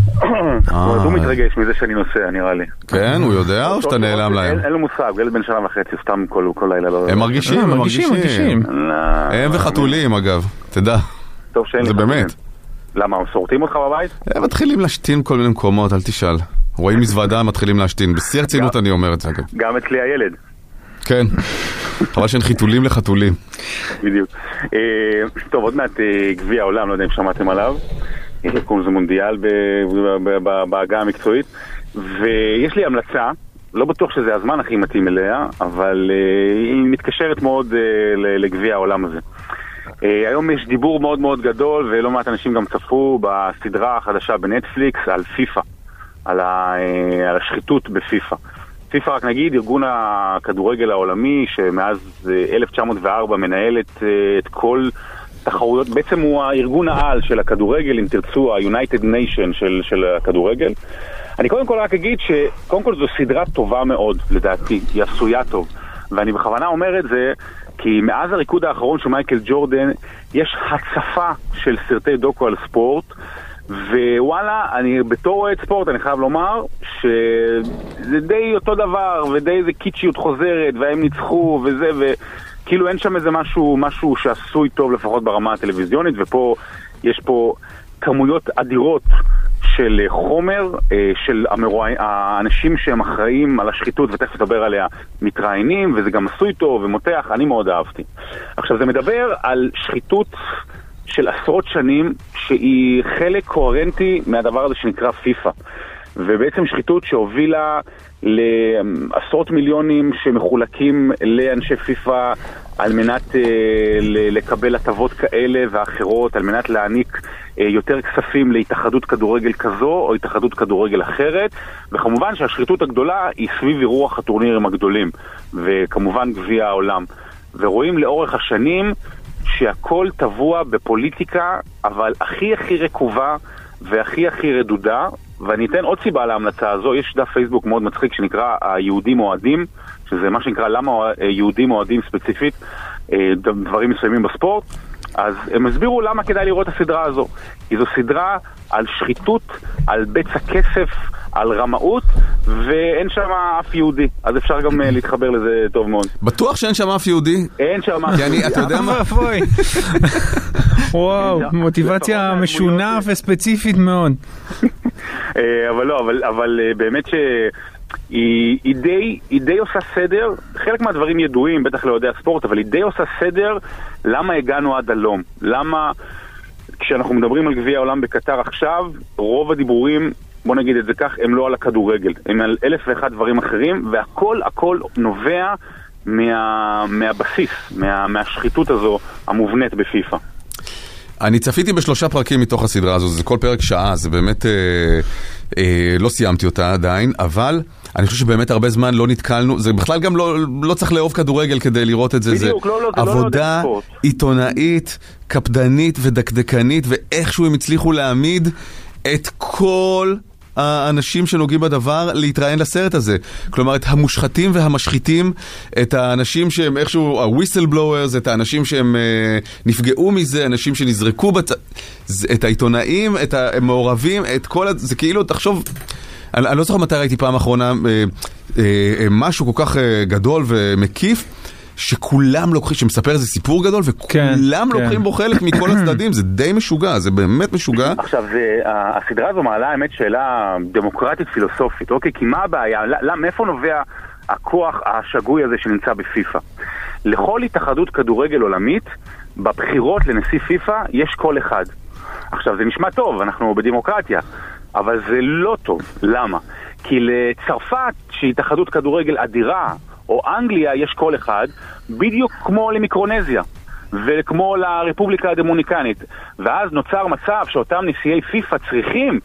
הוא מתרגש מזה שאני נוסע, נראה לי. כן, הוא יודע או שאתה נעלם להם? אין לו מושג, ילד בן 1.5 שנה, סתם כל לילה. הם מרגישים. הם וחתולים אגב, תדע. טוב שאין לי. זה באמת. למה, הם שורטים אותך בבית? הם מתחילים להשתין כל מיני מקומות, אל תשאל. רואים מזוודה, מתחילים להשתין. בשיא הרצינות אני אומר את זה, אגב. גם אצלי הילד. כן. חבל שאין חיתולים לחתולים. בדיוק. טוב, עוד מעט גביע העולם, לא יודע אם שמעתם עליו. קוראים לזה מונדיאל בהגה המקצועית. ויש לי המלצה, לא בטוח שזה הזמן הכי מתאים אליה, אבל היא מתקשרת מאוד לגביע העולם הזה. היום יש דיבור מאוד מאוד גדול, ולא מעט אנשים גם צפו בסדרה החדשה בנטפליקס על פיפה, על השחיתות בפיפה. פיפה, רק נגיד, ארגון הכדורגל העולמי, שמאז 1904 מנהלת את כל תחרויות, בעצם הוא הארגון העל של הכדורגל, אם תרצו, ה-United Nation של הכדורגל. אני קודם כל רק אגיד שקודם כל זו סדרה טובה מאוד, לדעתי, היא עשויה טוב. ואני בכוונה אומר את זה, כי מאז הריקוד האחרון של מייקל ג'ורדן, יש הצפה של סרטי דוקו על ספורט, ווואלה, אני בתור רואה את ספורט, אני חייב לומר שזה די אותו דבר, ודי איזה קיצ'יות חוזרת, והם ניצחו, וזה, וכאילו אין שם איזה משהו שעשוי טוב, לפחות ברמה הטלוויזיונית, ופה יש פה כמויות אדירות של חומר, של האנשים שהם אחראים על השחיתות, ותכף נדבר עליה, מתראיינים, וזה גם עשוי טוב ומותח, אני מאוד אהבתי. עכשיו, זה מדבר על שחיתות של עשרות שנים שהיא חלק קוהרנטי מהדבר הזה שנקרא פיפה. ובעצם שחיתות שהובילה לעשרות מיליונים שמחולקים לאנשי פיפה על מנת לקבל הטבות כאלה ואחרות, על מנת להעניק יותר כספים להתאחדות כדורגל כזו או התאחדות כדורגל אחרת, וכמובן שהשחיתות הגדולה היא סביב אירוח הטורנירים הגדולים וכמובן גביע העולם. ורואים לאורך השנים שהכל טבוע בפוליטיקה, אבל הכי רקובה והכי רדודה. ואני אתן עוד סיבה להמלצה הזו. יש דף פייסבוק מאוד מצחיק שנקרא היהודים אוהדים, שזה מה שנקרא למה יהודים אוהדים ספציפית דברים מסוימים בספורט. אז הם הסבירו למה כדאי לראות את הסדרה הזו, כי זו סדרה על שחיתות, על בצע כסף, על רמאות, ואין שם אף יהודי, אז אפשר גם להתחבר לזה טוב מאוד. בטוח שאין שם אף יהודי? אין שם אף יהודי. אתה יודע מה? וואו, מוטיבציה משונה וספציפית מאוד. אבל לא, אבל באמת היא די עושה סדר, חלק מהדברים ידועים, בטח לא יודע ספורט, אבל היא די עושה סדר למה הגענו עד הלום. למה כשאנחנו מדברים על גביע העולם בקטר עכשיו, רוב הדיבורים, בוא נגיד את זה כך, הם לא על הכדורגל, הם על 1,001 דברים אחרים, והכל נובע מהבסיס, מהשחיתות הזו המובנית בפיפה. אני צפיתי ב3 פרקים מתוך הסדרה הזו, זה כל פרק שעה, זה באמת לא סיימתי אותה עדיין, אבל אני חושב שבאמת הרבה זמן לא נתקלנו, זה בכלל גם לא צריך לאהוב כדורגל כדי לראות את זה, בדיוק, זה עבודה עיתונאית, קפדנית ודקדקנית, ואיכשהו הם הצליחו להעמיד את כל האנשים שנוגעים בדבר להתראיין לסרט הזה. כלומר, את המושחתים והמשחיתים, את האנשים שהם איכשהו ה-whistleblowers, את האנשים שהם נפגעו מזה, אנשים שנזרקו את העיתונאים, את המעורבים, את כל זה כאילו, תחשוב, אני לא זוכר מתי ראיתי פעם אחרונה משהו כל כך גדול ומקיף, שכולם לוקחים, שמספר איזה סיפור גדול, וכולם לוקחים בו חלק מכל הצדדים, זה די משוגע, זה באמת משוגע. עכשיו, הסדרה הזו מעלה האמת שאלה דמוקרטית פילוסופית, אוקיי, כי מה הבעיה? מאיפה נובע הכוח השגוי הזה שנמצא בפיפה? לכל התאחדות כדורגל עולמית, בבחירות לנשיא פיפה, יש קול אחד. עכשיו, זה נשמע טוב, אנחנו בדמוקרטיה, אבל זה לא טוב. למה? כי לצרפת, שהיא התאחדות כדורגל אדירה, או אנגליה, יש קול אחד, בדיוק כמו למיקרונזיה, וכמו לרפובליקה הדומיניקנית. ואז נוצר מצב שאותם נשיאי פיפה צריכים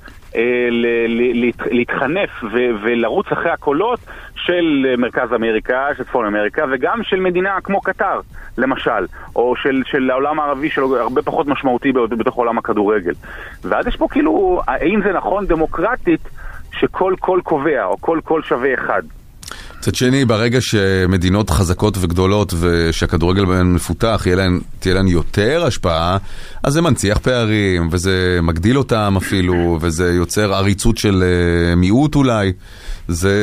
להתחנף ולרוץ אחרי הקולות של מרכז אמריקה, של צפון אמריקה, וגם של מדינה כמו קטר, למשל, או של העולם הערבי, של הרבה פחות משמעותי בתוך עולם הכדורגל. ואז יש פה כאילו, האם זה נכון דמוקרטית שכל קול קובע, או כל קול שווה אחד? מצד שני, ברגע שמדינות חזקות וגדולות ושהכדורגל בהן מפותח, תהיה להן יותר השפעה, אז זה מנציח פערים, וזה מגדיל אותם אפילו, וזה יוצר עריצות של מיעוט אולי. זה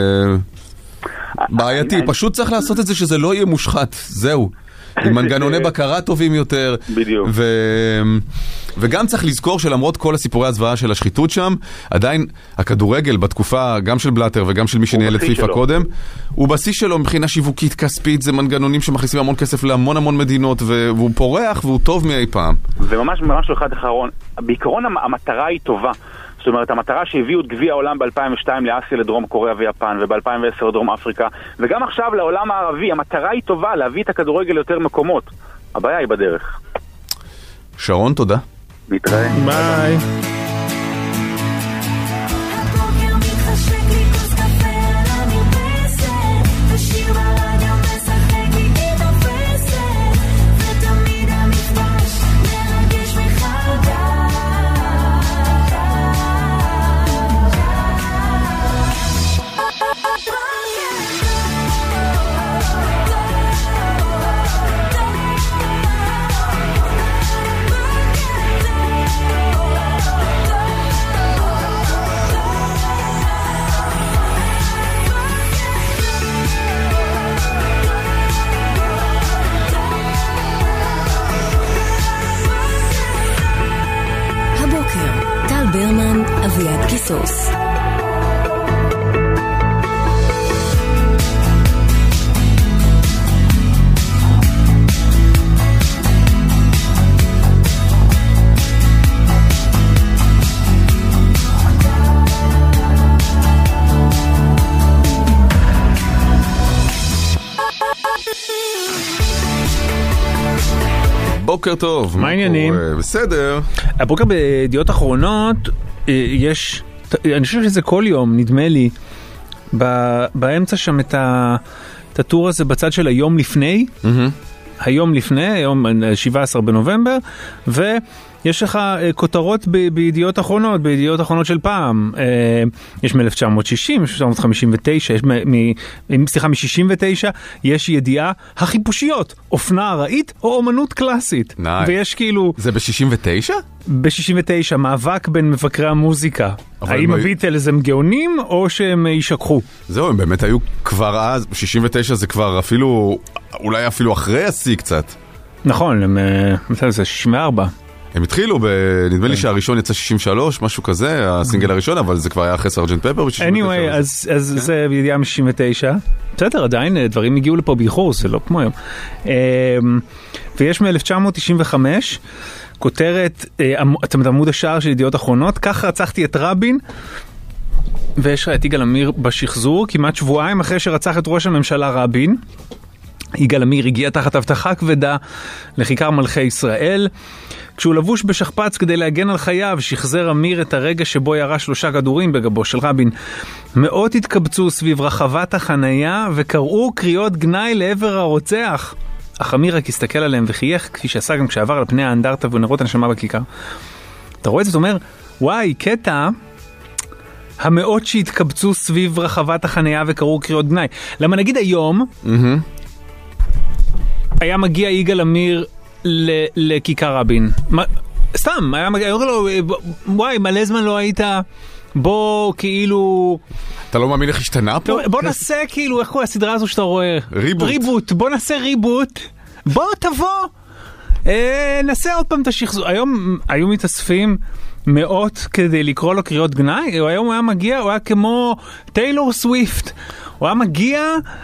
בעייתי. פשוט צריך לעשות את זה שזה לא יהיה מושחת. זהו. עם מנגנוני בקרה טובים יותר. בדיוק. וגם צריך לזכור שלמרות כל הסיפורי הזוועה של השחיתות שם, עדיין הכדורגל בתקופה גם של בלאטר וגם של מי שניהל את פיפה קודם, הוא בשיא שלו מבחינה שיווקית כספית, זה מנגנונים שמכניסים המון כסף להמון מדינות, והוא פורח והוא טוב מאי פעם. וממש אחד אחרון, בעיקרון המטרה היא טובה. זאת אומרת, המטרה שהביאו את גביע העולם ב-2002 לאסיה, לדרום קוריאה ויפן, וב-2010 לדרום אפריקה, וגם עכשיו לעולם הערבי, המטרה היא טובה, להביא את הכדורגל ליותר מקומות. הבעיה היא בדרך. שרון, תודה. נתראה. ביי. ברמן, אביעד קיסוס. בוקר טוב. מה העניינים? בסדר. הבוקר בידיעות אחרונות יש, אני חושב שזה כל יום, נדמה לי, באמצע שם את הטור הזה בצד של היום לפני, היום לפני, היום 17 בנובמבר, ויש לך כותרות בידיעות אחרונות, בידיעות אחרונות של פעם. יש מ-1960, 1959, מ-69, יש ידיעה החיפושיות, אופנה ארעית או אומנות קלאסית. ויש כאילו... זה ב-69? ב-69, מאבק בין מבקרי המוזיקה. האם הביטלס הם גאונים או שהם יישכחו? זהו, הם באמת היו כבר אז, ב-69 זה כבר אפילו, אולי אפילו אחרי השיא קצת. נכון, זה 64. הם התחילו, נדמה לי שהראשון יצא 63, משהו כזה, הסינגל הראשון, אבל זה כבר היה אחרי סרג'נט פפר ב-69. anyway, אז זה בידיעה מ-69. בסדר, עדיין דברים הגיעו לפה באיחור, זה לא כמו היום. ויש מ-1995, כותרת, אתם עמוד השער של ידיעות אחרונות, כך רצחתי את רבין, ויש את יגאל עמיר בשחזור, כמעט שבועיים אחרי שרצח את ראש הממשלה רבין. יגאל עמיר הגיע תחת הבטחה כבדה לכיכר מלכי ישראל. כשהוא לבוש בשכפ"ץ כדי להגן על חייו, שחזר עמיר את הרגע שבו ירה 3 כדורים בגבו של רבין. מאות התקבצו סביב רחבת החנייה וקראו קריאות גנאי לעבר הרוצח. אך עמיר רק הסתכל עליהם וחייך, כפי שעשה גם כשעבר על פני האנדרטה ונרות הנשמה בכיכר. אתה רואה את זה, אתה אומר, וואי, קטע, המאות שהתקבצו סביב רחבת החנייה וקראו קריאות גנאי. למה נגיד היום, היה מגיע יגאל עמיר לכיכר רבין. סתם, היה מגיע, וואי, מלא זמן לא היית, בוא כאילו... אתה לא מאמין איך השתנה פה? בוא נעשה כאילו, איך קורא הסדרה הזו שאתה רואה? ריבוט. בוא נעשה ריבוט. בוא תבוא. נעשה עוד פעם את השחזור. היום היו מתאספים מאות כדי לקרוא לו קריאות גנאי. היום הוא היה מגיע, הוא היה כמו טיילור סוויפט. הוא היה מגיע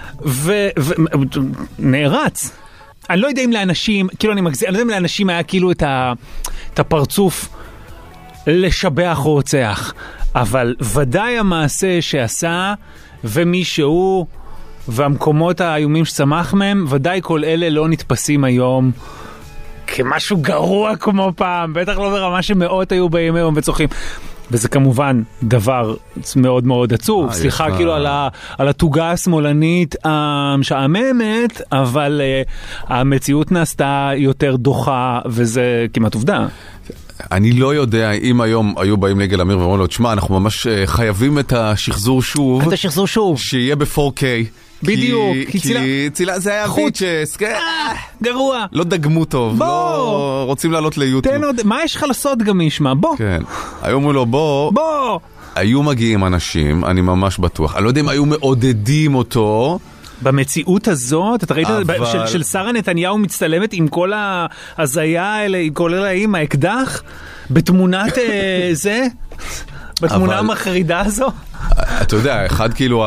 ונערץ. אני לא יודע אם לאנשים, כאילו אני לא יודע אם לאנשים היה כאילו את הפרצוף לשבח רוצח, אבל ודאי המעשה שעשה ומישהו והמקומות האיומים שצמח מהם, ודאי כל אלה לא נתפסים היום כמשהו גרוע כמו פעם, בטח לא ברמה שמאות היו באים היום וצוחים. וזה כמובן דבר מאוד מאוד עצוב, סליחה כאילו על התוגה השמאלנית המשעממת, אבל המציאות נעשתה יותר דוחה, וזה כמעט עובדה. אני לא יודע אם היום היו באים ליגאל עמיר ואומרים לו, תשמע, אנחנו ממש חייבים את השחזור שוב. את השחזור שוב. שיהיה ב-4K. בדיוק. כי צילה, זה היה ביצ'ס. גרוע. לא דגמו טוב. לא רוצים לעלות ליוטיוב. תן עוד, מה יש לך לעשות גם ישמע? בוא. כן. היו אומרים לו, בוא. היו מגיעים אנשים, אני ממש בטוח. אני לא יודע אם היו מעודדים אותו. במציאות הזאת, אתה ראית של שרה נתניהו מצטלמת עם כל ההזיה האלה, כולל עם האקדח, בתמונת זה, בתמונה המחרידה הזו. אתה יודע, אחד כאילו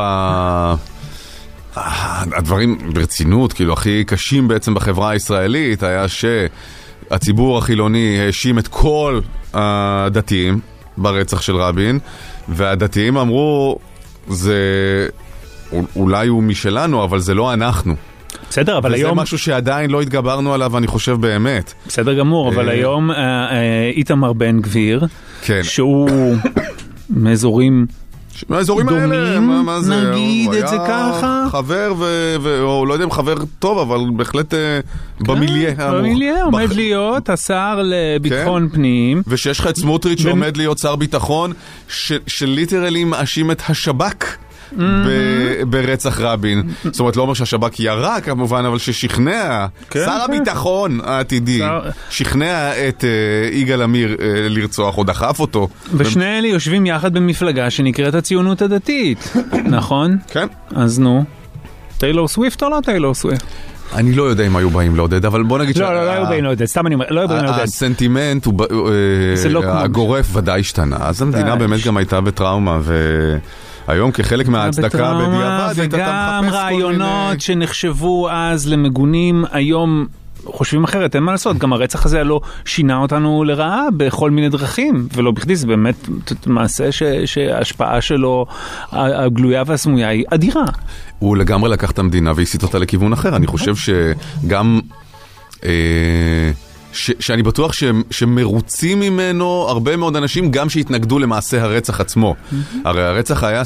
הדברים ברצינות, כאילו הכי קשים בעצם בחברה הישראלית, היה שהציבור החילוני האשים את כל הדתיים ברצח של רבין, והדתיים אמרו, זה... אולי הוא משלנו, אבל זה לא אנחנו. בסדר, אבל היום... וזה משהו שעדיין לא התגברנו עליו, אני חושב באמת. בסדר גמור, אבל היום איתמר בן גביר, שהוא מאזורים דומים, נגיד את זה ככה. חבר, או לא יודע אם חבר טוב, אבל בהחלט במיליה. במיליה עומד להיות השר לביטחון פנים. ושיש לך את סמוטריץ' שעומד להיות שר ביטחון, שליטרלי מאשים את השב"כ. ברצח רבין. זאת אומרת, לא אומר שהשב"כ ירה כמובן, אבל ששכנע, שר הביטחון העתידי, שכנע את יגאל עמיר לרצוח או דחף אותו. ושני אלה יושבים יחד במפלגה שנקראת הציונות הדתית, נכון? כן. אז נו, טיילור סוויפט או לא טיילור סוויפט? אני לא יודע אם היו באים לעודד, אבל בוא נגיד לא היו באים לעודד, סתם אני אומר, לא היו באים לעודד. הסנטימנט הגורף ודאי השתנה, אז המדינה באמת גם הייתה בטראומה היום כחלק מההצדקה בדיעבד, וגם רעיונות שנחשבו אז למגונים, היום חושבים אחרת, אין מה לעשות, גם הרצח הזה לא שינה אותנו לרעה בכל מיני דרכים, ולא בכדי, זה באמת מעשה שההשפעה שלו, הגלויה והסמויה היא אדירה. הוא לגמרי לקח את המדינה והסיט אותה לכיוון אחר, אני חושב שגם... שאני בטוח שמרוצים ממנו הרבה מאוד אנשים, גם שהתנגדו למעשה הרצח עצמו. הרי הרצח היה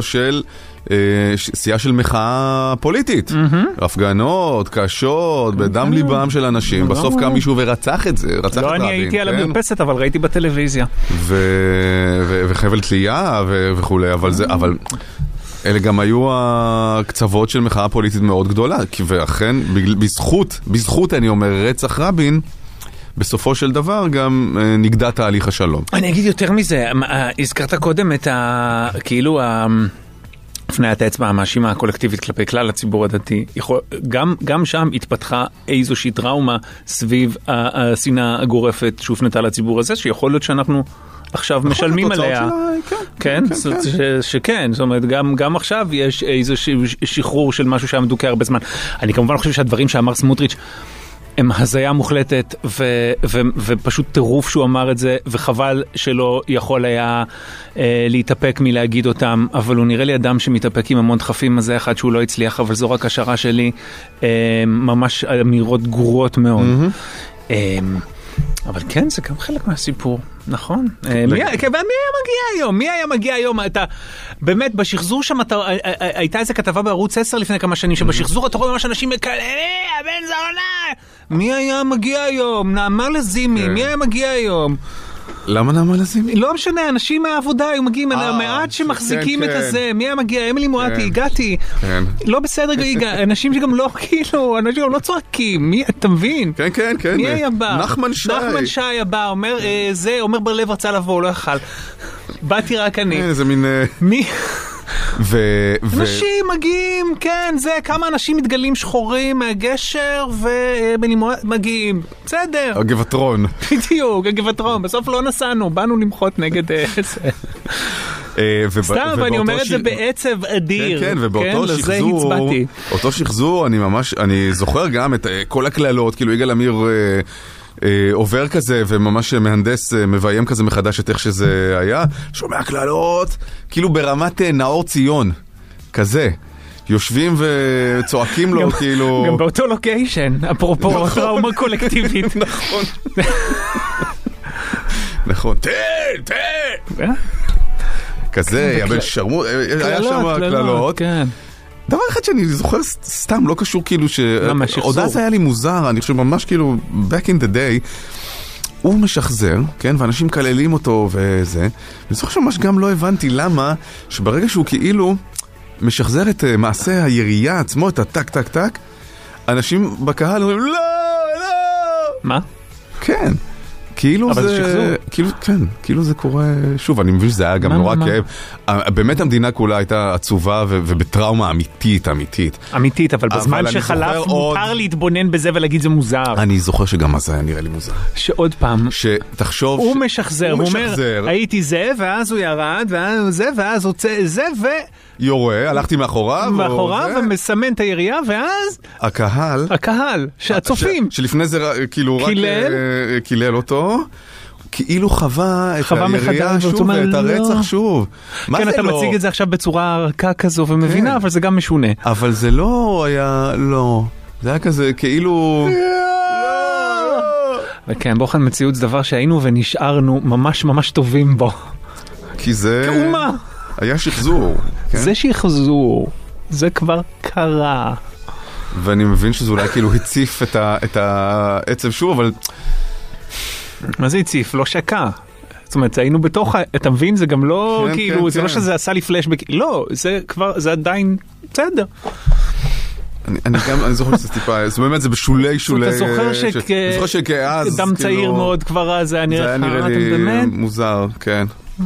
שיאה של מחאה פוליטית. הפגנות, קשות, בדם ליבם של אנשים. בסוף קם מישהו ורצח את זה, רצח את רבין. לא, אני הייתי על המרפסת, אבל ראיתי בטלוויזיה. וחבל תלייה וכולי, אבל אלה גם היו הקצוות של מחאה פוליטית מאוד גדולה, ואכן, בזכות אני אומר, רצח רבין, בסופו של דבר גם נגדע תהליך השלום. אני אגיד יותר מזה, הזכרת קודם את כאילו הפניית האצבע המאשימה הקולקטיבית כלפי כלל הציבור הדתי. גם שם התפתחה איזושהי טראומה סביב השנאה הגורפת שהופנתה לציבור הזה, שיכול להיות שאנחנו עכשיו משלמים עליה. כן, שכן, זאת אומרת, גם עכשיו יש איזשהו שחרור של משהו שהיה מדוכא הרבה זמן. אני כמובן חושב שהדברים שאמר סמוטריץ' הם הזיה מוחלטת, ופשוט טירוף שהוא אמר את זה, וחבל שלא יכול היה להתאפק מלהגיד אותם, אבל הוא נראה לי אדם שמתאפק עם המון דחפים, אז זה אחד שהוא לא הצליח, אבל זו רק השערה שלי, ממש אמירות גרועות מאוד. אבל כן, זה גם חלק מהסיפור, נכון? מי היה מגיע היום? אתה, באמת, בשחזור שם, הייתה איזו כתבה בערוץ 10 לפני כמה שנים, שבשחזור אתה רואה ממש אנשים מקללים, הבן זונה! מי היה מגיע היום? נעמה לזימי, מי היה מגיע היום? למה נעמה לזימי? לא משנה, אנשים מהעבודה היו מגיעים, המעט שמחזיקים את הזה, מי היה מגיע? אמילי מואטי, הגעתי. לא בסדר, אנשים שגם לא, כאילו, אנשים גם לא צועקים, מי, אתה מבין? כן. מי היה בא? נחמן שי. נחמן שי הבא, אומר ברלב רצה לבוא, לא יכל. באתי רק אני. איזה מין... מי? אנשים מגיעים, כן, זה, כמה אנשים מתגלים שחורים מהגשר ומגיעים, בסדר. הגבעתרון. בדיוק, הגבעתרון, בסוף לא נסענו, באנו למחות נגד זה. סתם, ואני אומר את זה בעצב אדיר. כן, ובאותו שחזור, אני זוכר גם את כל הכללות, כאילו יגאל עמיר עובר כזה, וממש מהנדס מביים כזה מחדש את איך שזה היה, שומע כללות, כאילו ברמת נאור ציון, כזה. יושבים וצועקים לו, כאילו... גם באותו לוקיישן, אפרופו טראומה קולקטיבית. נכון. תן! כזה, יבל שרמוט, היה שם כללות. דבר אחד שאני זוכר סתם, לא קשור כאילו עוד אז היה לי מוזר, אני חושב ממש כאילו back in the day, הוא משחזר, כן, ואנשים כללים אותו וזה, ואני זוכר שממש גם לא הבנתי למה, שברגע שהוא כאילו משחזר את מעשה הירייה עצמו, את הטק טק טק, אנשים בקהל אומרים לא! מה? כן. כאילו זה, כאילו זה קורה, שוב, אני מבין שזה היה גם נורא כאב. באמת המדינה כולה הייתה עצובה ובטראומה אמיתית. אמיתית, אבל בזמן שחלף מותר להתבונן בזה ולהגיד זה מוזר. אני זוכר שגם אז היה נראה לי מוזר. שעוד פעם, שתחשוב... הוא משחזר, הוא אומר, הייתי זה, ואז הוא ירד, ואז זה, ואז הוצא זה, יורה, הלכתי מאחוריו ומסמן את הירייה, ואז... הקהל, שהצופים. שלפני זה כאילו רק קילל אותו, כאילו חווה את הירייה שוב ואת הרצח שוב. כן, אתה מציג את זה עכשיו בצורה ערכה כזו ומבינה, אבל זה גם משונה. אבל זה לא היה, לא. זה היה כזה כאילו... וכן, בוחן מציאות זה דבר שהיינו ונשארנו ממש ממש טובים בו. כי זה... כאומה. היה שחזור. זה שחזור. זה כבר קרה. ואני מבין שזה אולי כאילו הציף את העצב שוב, אבל... מה זה הציף? לא שקע. זאת אומרת, היינו בתוך... אתה מבין? זה גם לא כאילו... זה לא שזה עשה לי פלשבק. לא, זה כבר... זה עדיין... בסדר. אני זוכר שזה טיפה... זה באמת, זה בשולי... אתה זוכר שכאז... דם צעיר מאוד כבר אז, זה היה נראה לי מוזר, כן.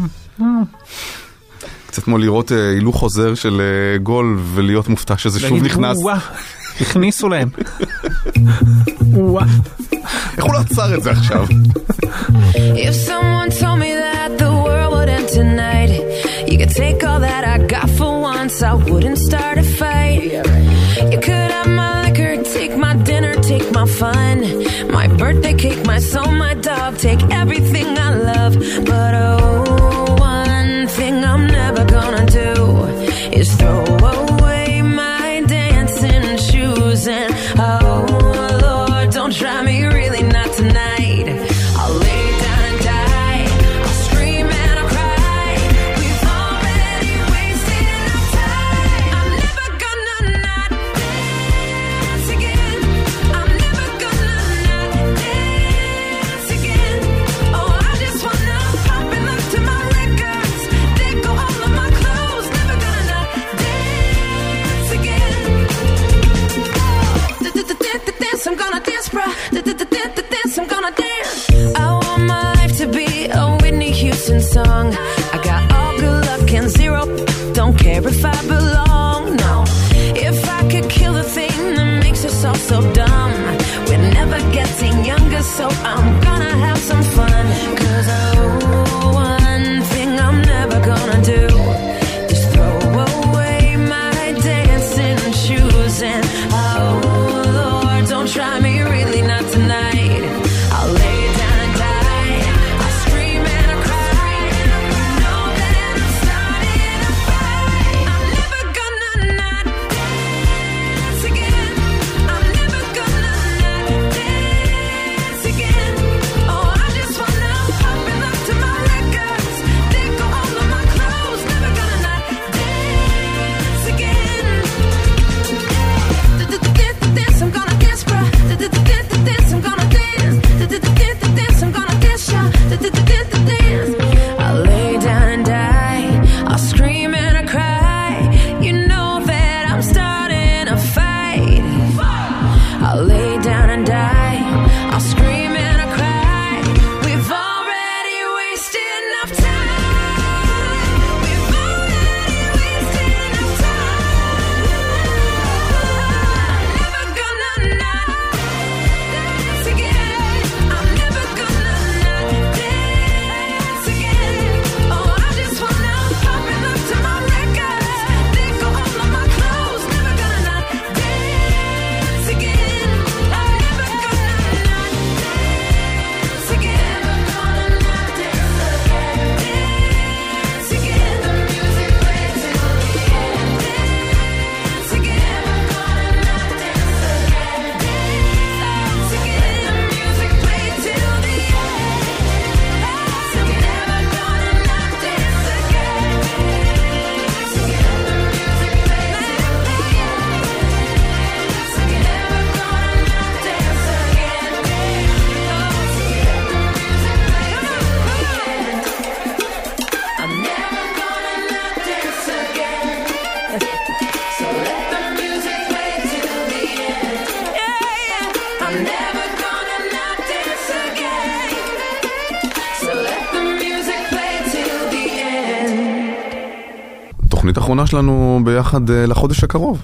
קצת כמו לראות הילוך חוזר של גול ולהיות מופתע שזה שוב נכנס. הכניסו להם. איך הוא לא עצר את זה עכשיו? If someone told me that the world would end tonight, you could take all that I got for once, I wouldn't start a fight. You could have my liquor, take my dinner, take my fun, my birthday cake, my soul, my dog, take everything I love. But oh, one thing I'm never gonna do is throw away my dancing shoes. And oh Lord, don't try me, really not tonight. if I belong. No, if I could kill the thing that makes us all so dumb. We're never getting younger, so I'm gonna have some fun. 'Cause one thing I'm never gonna do is throw away my dancing shoes. And oh Lord, don't try me, really not tonight. I'll lay down and die. I'll scream and I'll cry. You know that I'm starting a fight. I'm never gonna not dance again. I'm never gonna not dance again. Oh, I just wanna pop and look to my records. Take all of my clothes. Never gonna not dance again. Dance, I'm gonna dance, bro. Dance, I'm gonna dance. Dance, I'm gonna dance, y'all. Dance. I'll lay down and die. I'll scream and I cry. You know that I'm starting a fight. I'll lay down and die. I'll scream and I cry. We've already wasted enough time. We've already wasted enough time. I'm never gonna not dance again. I'm never gonna not dance again. Oh, I just wanna pop and look to my records. Take all of my clothes. Never gonna not dance again. I'm never gonna not dance again. Never gonna not dance again. Dance again. The music plays till the end. Dance again. Never gonna not dance again. Dance again. The music plays till the end. Dance again. Never gonna not dance again. Dance again. The music plays till the end. Dance again. Never gonna not dance again. Dance again. The music plays till the end. I'm never gonna not dance again. So let the music play till the end. Yeah. I'm never gonna not dance again. So let the music play till the end. תוכנית האחרונה שלנו ביחד לחודש הקרוב.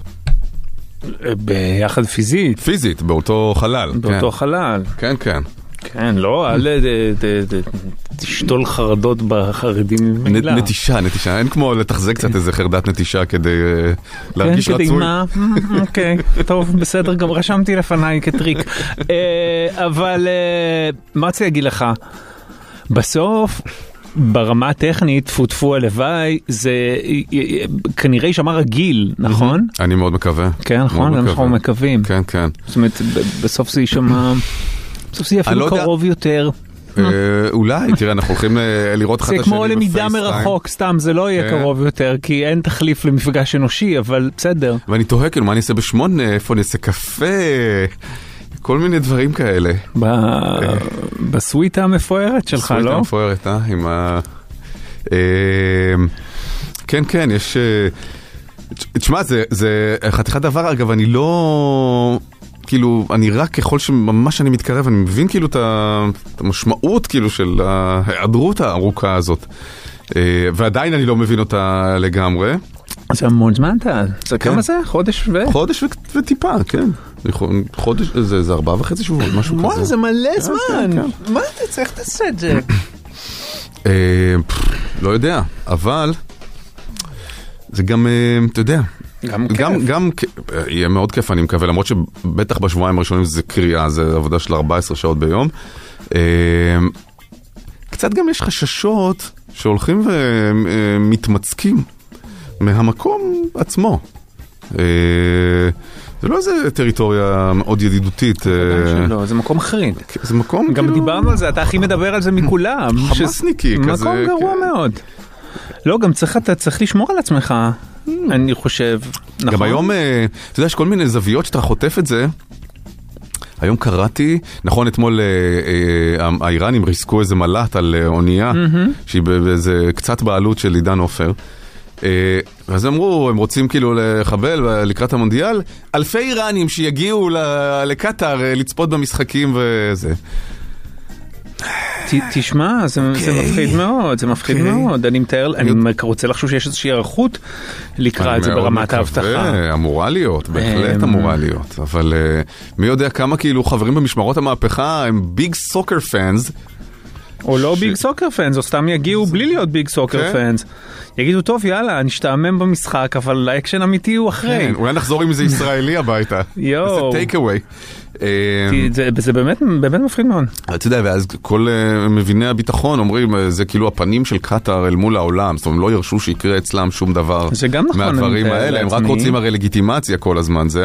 ביחד פיזית. פיזית, באותו חלל. באותו חלל. כן, כן. כן, לא, אל תשתול חרדות בחרדים. נטישה, אין כמו לתחזק קצת איזה חרדת נטישה כדי להרגיש רצוי. כדי מה? אוקיי, טוב, בסדר, גם רשמתי לפניי כטריק. אבל מה רוצה להגיד לך? בסוף, ברמה הטכנית, טפו הלוואי, זה כנראה יישמע רגיל, נכון? אני מאוד מקווה. כן, נכון, אנחנו מקווים. כן, כן. זאת אומרת, בסוף זה יישמע... בסוף זה יהיה אפילו קרוב יותר. אולי, תראה, אנחנו הולכים לראות אחד את השני בפייסטיים. זה כמו למידה מרחוק, סתם, זה לא יהיה קרוב יותר, כי אין תחליף למפגש אנושי, אבל בסדר. ואני תוהה, כאילו, מה אני אעשה ב8, איפה אני אעשה קפה, כל מיני דברים כאלה. בסוויטה המפוארת שלך, לא? בסוויטה המפוארת, עם ה... כן, כן, יש... תשמע, זה חתיכת דבר, אגב, אני לא... כאילו, אני רק ככל שממש אני מתקרב, אני מבין כאילו את המשמעות כאילו של ההיעדרות הארוכה הזאת. ועדיין אני לא מבין אותה לגמרי. זה המון זמן, זה כמה זה? חודש ו... חודש וטיפה, כן. חודש, זה 4.5 שבועות, משהו כזה. וואו, זה מלא זמן. מה אתה צריך לעשות את זה? לא יודע, אבל זה גם, אתה יודע, גם יהיה מאוד כיף, אני מקווה, למרות שבטח בשבועיים הראשונים זה קריאה, זה עבודה של 14 שעות ביום. קצת גם יש חששות שהולכים ומתמצקים מהמקום עצמו. זה לא איזה טריטוריה מאוד ידידותית. לא, זה מקום חריד. זה מקום גם דיברנו על זה, אתה הכי מדבר על זה מכולם. חמאסניקי כזה. מקום גרוע מאוד. לא, גם אתה צריך לשמור על עצמך, אני חושב. גם היום, אתה יודע, יש כל מיני זוויות שאתה חוטף את זה. היום קראתי, נכון, אתמול האיראנים ריסקו איזה מלט על אונייה, שהיא באיזה קצת בעלות של עידן עופר. ואז אמרו, הם רוצים כאילו לחבל לקראת המונדיאל, אלפי איראנים שיגיעו לקטר לצפות במשחקים וזה. תשמע, זה מפחיד מאוד, זה מפחיד מאוד. אני רוצה לחשוב שיש איזושהי ערכות לקראת זה ברמת ההבטחה. אמורה להיות, בהחלט אמורה להיות. אבל מי יודע כמה כאילו חברים במשמרות המהפכה הם ביג סוקר פאנס. או לא ביג סוקר פאנס, או סתם יגיעו בלי להיות ביג סוקר פאנס. יגידו, טוב, יאללה, נשתעמם במשחק, אבל האקשן אמיתי הוא אחרי. אולי נחזור עם איזה ישראלי הביתה. יואו. זה טייק אווי. זה באמת מפחיד מאוד. אתה יודע, ואז כל מביני הביטחון אומרים, זה כאילו הפנים של קטר אל מול העולם, זאת אומרת, הם לא ירשו שיקרה אצלם שום דבר מהדברים האלה, הם רק רוצים הרי לגיטימציה כל הזמן, זה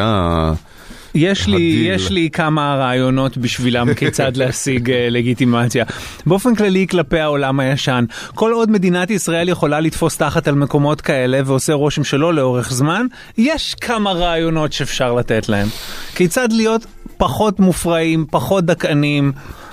יש לי כמה רעיונות בשבילם כיצד להשיג לגיטימציה. באופן כללי כלפי העולם הישן, כל עוד מדינת ישראל יכולה לתפוס תחת על מקומות כאלה ועושה רושם שלו לאורך זמן, יש כמה רעיונות שאפשר לתת להם. כיצד להיות פחות מופרעים, פחות דקענים.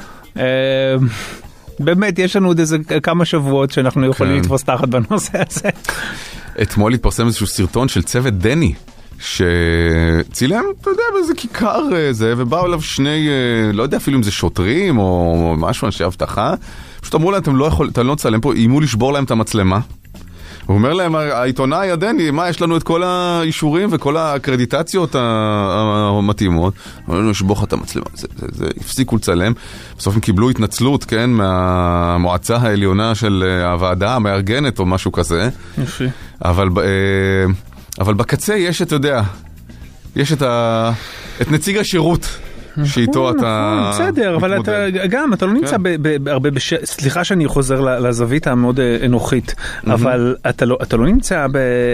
באמת, יש לנו עוד איזה כמה שבועות שאנחנו יכולים לתפוס תחת בנושא הזה. אתמול התפרסם איזשהו סרטון של צוות דני, שצילם, אתה יודע, באיזה כיכר זה, ובאו אליו שני, לא יודע אפילו אם זה שוטרים או משהו, אנשי הבטחה, פשוט אמרו להם, אתם לא לצלם פה, איימו לשבור להם את המצלמה. הוא אומר להם, העיתונאי הדני, מה, יש לנו את כל האישורים וכל הקרדיטציות המתאימות. אמרו לנו, לשבור את המצלמה, זה הפסיקו לצלם. בסוף הם קיבלו התנצלות, כן, מהמועצה העליונה של הוועדה המארגנת או משהו כזה. יופי. אבל בקצה יש, אתה יודע, יש את נציג השירות שאיתו אתה... בסדר, אבל אתה לא נמצא הרבה... סליחה שאני חוזר לזווית המאוד אנוכית, אבל אתה לא נמצא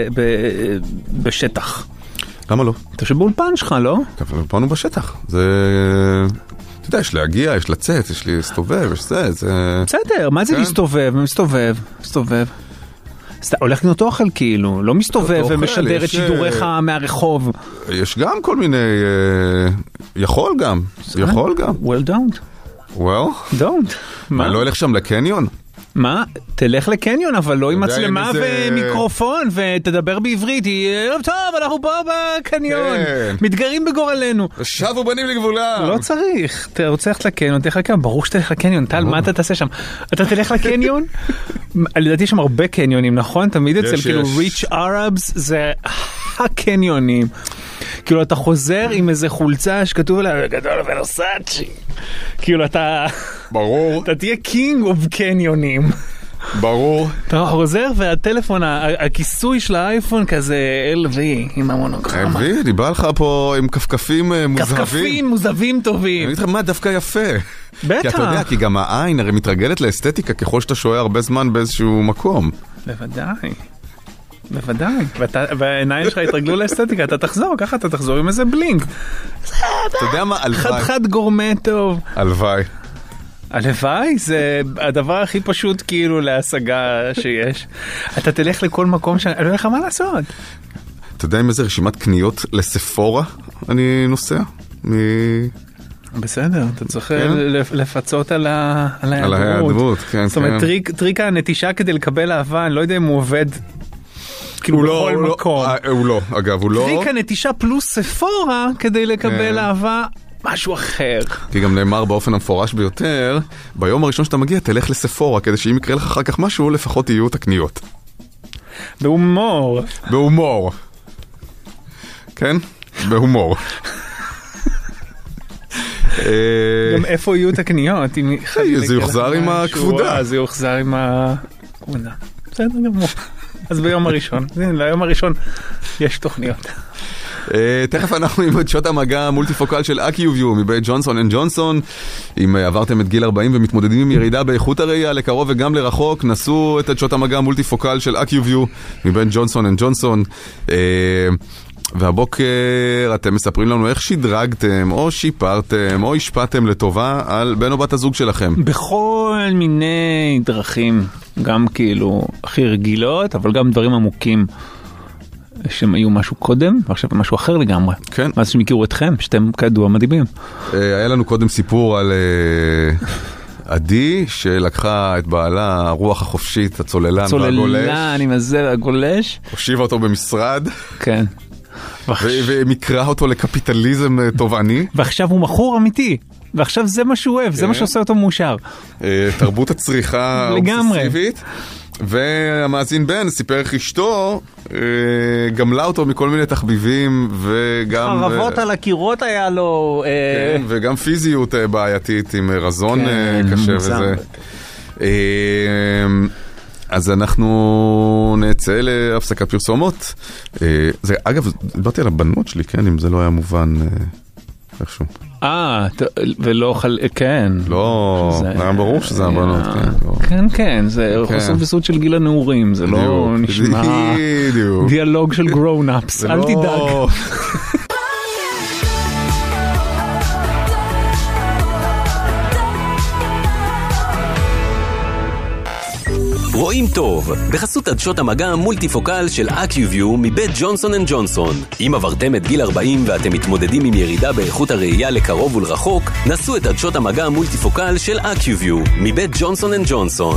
בשטח. למה לא? אתה שבאולפן שלך, לא? באולפן הוא בשטח. זה... אתה יודע, יש להגיע, יש לצאת, יש להסתובב, יש זה... בסדר, מה זה להסתובב? מסתובב. הולך לקנות אוכל כאילו, לא מסתובב ומשדר את שידוריך מהרחוב. יש גם כל מיני... יכול גם. Well, don't. Well? Don't. מה, לא הולך שם לקניון? מה? תלך לקניון, אבל לא עם מצלמה ומיקרופון, ותדבר בעברית. טוב, אנחנו פה בקניון. מתגרים בגורלנו. שבו בנים לגבולם. לא צריך. אתה רוצה ללכת לקניון, תלך לקניון. ברור שתלך לקניון. טל, מה אתה תעשה שם? אתה תלך לקניון? לדעתי יש שם הרבה קניונים, נכון? תמיד אצל כאילו Rich Arabs זה הקניונים. כאילו אתה חוזר עם איזה חולצה שכתוב עליה גדול ורסאצ'י. כאילו אתה... ברור. אתה תהיה קינג אוף קניונים. ברור. אתה חוזר והטלפון, הכיסוי של האייפון כזה LV עם המונוגרמה. LV? דיבר לך פה עם כפכפים מוזהבים. כפכפים מוזהבים טובים. אני אגיד לך מה דווקא יפה. בטח. כי אתה יודע, כי גם העין הרי מתרגלת לאסתטיקה ככל שאתה שוהה הרבה זמן באיזשהו מקום. בוודאי, והעיניים שלך התרגלו לאסתטיקה, אתה תחזור, ככה אתה תחזור עם איזה בלינק. אתה יודע מה, הלוואי. חד גורמה טוב. הלוואי, זה הדבר הכי פשוט כאילו להשגה שיש. אתה תלך לכל מקום שאני לא יודע לך מה לעשות. אתה יודע עם איזה רשימת קניות לספורה אני נוסע? בסדר, אתה צריך לפצות על ההיעדרות. זאת אומרת, טריק הנטישה כדי לקבל אהבה, אני לא יודע אם הוא עובד כאילו בכל מקום. הוא לא, אגב, הוא לא. טריק הנטישה פלוס ספורה כדי לקבל אהבה, משהו אחר. כי גם נאמר באופן המפורש ביותר, ביום הראשון שאתה מגיע, תלך לספורה, כדי שאם יקרה לך אחר כך משהו, לפחות יהיו את הקניות. בהומור. כן? בהומור. גם איפה יהיו את הקניות? זה יוחזר עם הכבודה. זה יוחזר עם הכבודה. בסדר גמור. אז ביום הראשון. ליום הראשון יש תוכניות. תכף אנחנו עם שעות המגע המולטיפוקל של אקיוביו מבית ג'ונסון אנד ג'ונסון. אם עברתם את גיל 40 ומתמודדים עם ירידה באיכות הראייה לקרוב וגם לרחוק, נסו את שעות המגע המולטיפוקל של אקיוביו מבית ג'ונסון אנד ג'ונסון. והבוקר אתם מספרים לנו איך שדרגתם או שיפרתם או השפעתם לטובה על בן או בת הזוג שלכם. בכל מיני דרכים, גם כאילו הכי רגילות, אבל גם דברים עמוקים שהם היו משהו קודם ועכשיו משהו אחר לגמרי. כן. מה זה שהם הכירו אתכם, שאתם כדוע מדהימים. היה לנו קודם סיפור על עדי שלקחה את בעלה הרוח החופשית, הצוללן והגולש. הצוללן עם הזה והגולש. הושיבה אותו במשרד. כן. ומקרא אותו לקפיטליזם תובעני. ועכשיו הוא מכור אמיתי. ועכשיו זה מה שהוא אוהב, זה מה שעושה אותו מאושר. תרבות הצריכה האובססיבית. והמאזין בן סיפר איך אשתו גמלה אותו מכל מיני תחביבים וגם... חרבות על הקירות היה לו... כן, וגם פיזיות בעייתית עם רזון קשה וזה. אז אנחנו נצא להפסקת פרסומות. אגב, דיברתי על הבנות שלי, כן, אם זה לא היה מובן איכשהו. ולא כן. לא, היה ברור שזה הבנות, כן. כן, זה חוסר ויסות של גיל הנעורים, זה לא נשמע דיאלוג של גרון-אפס, אל תדאג. רואים טוב, בחסות עדשות המגע המולטיפוקל של אקיוביו מבית ג'ונסון אנד ג'ונסון. אם עברתם את גיל 40 ואתם מתמודדים עם ירידה באיכות הראייה לקרוב ולרחוק, נסו את עדשות המגע המולטיפוקל של אקיוביו מבית ג'ונסון אנד ג'ונסון.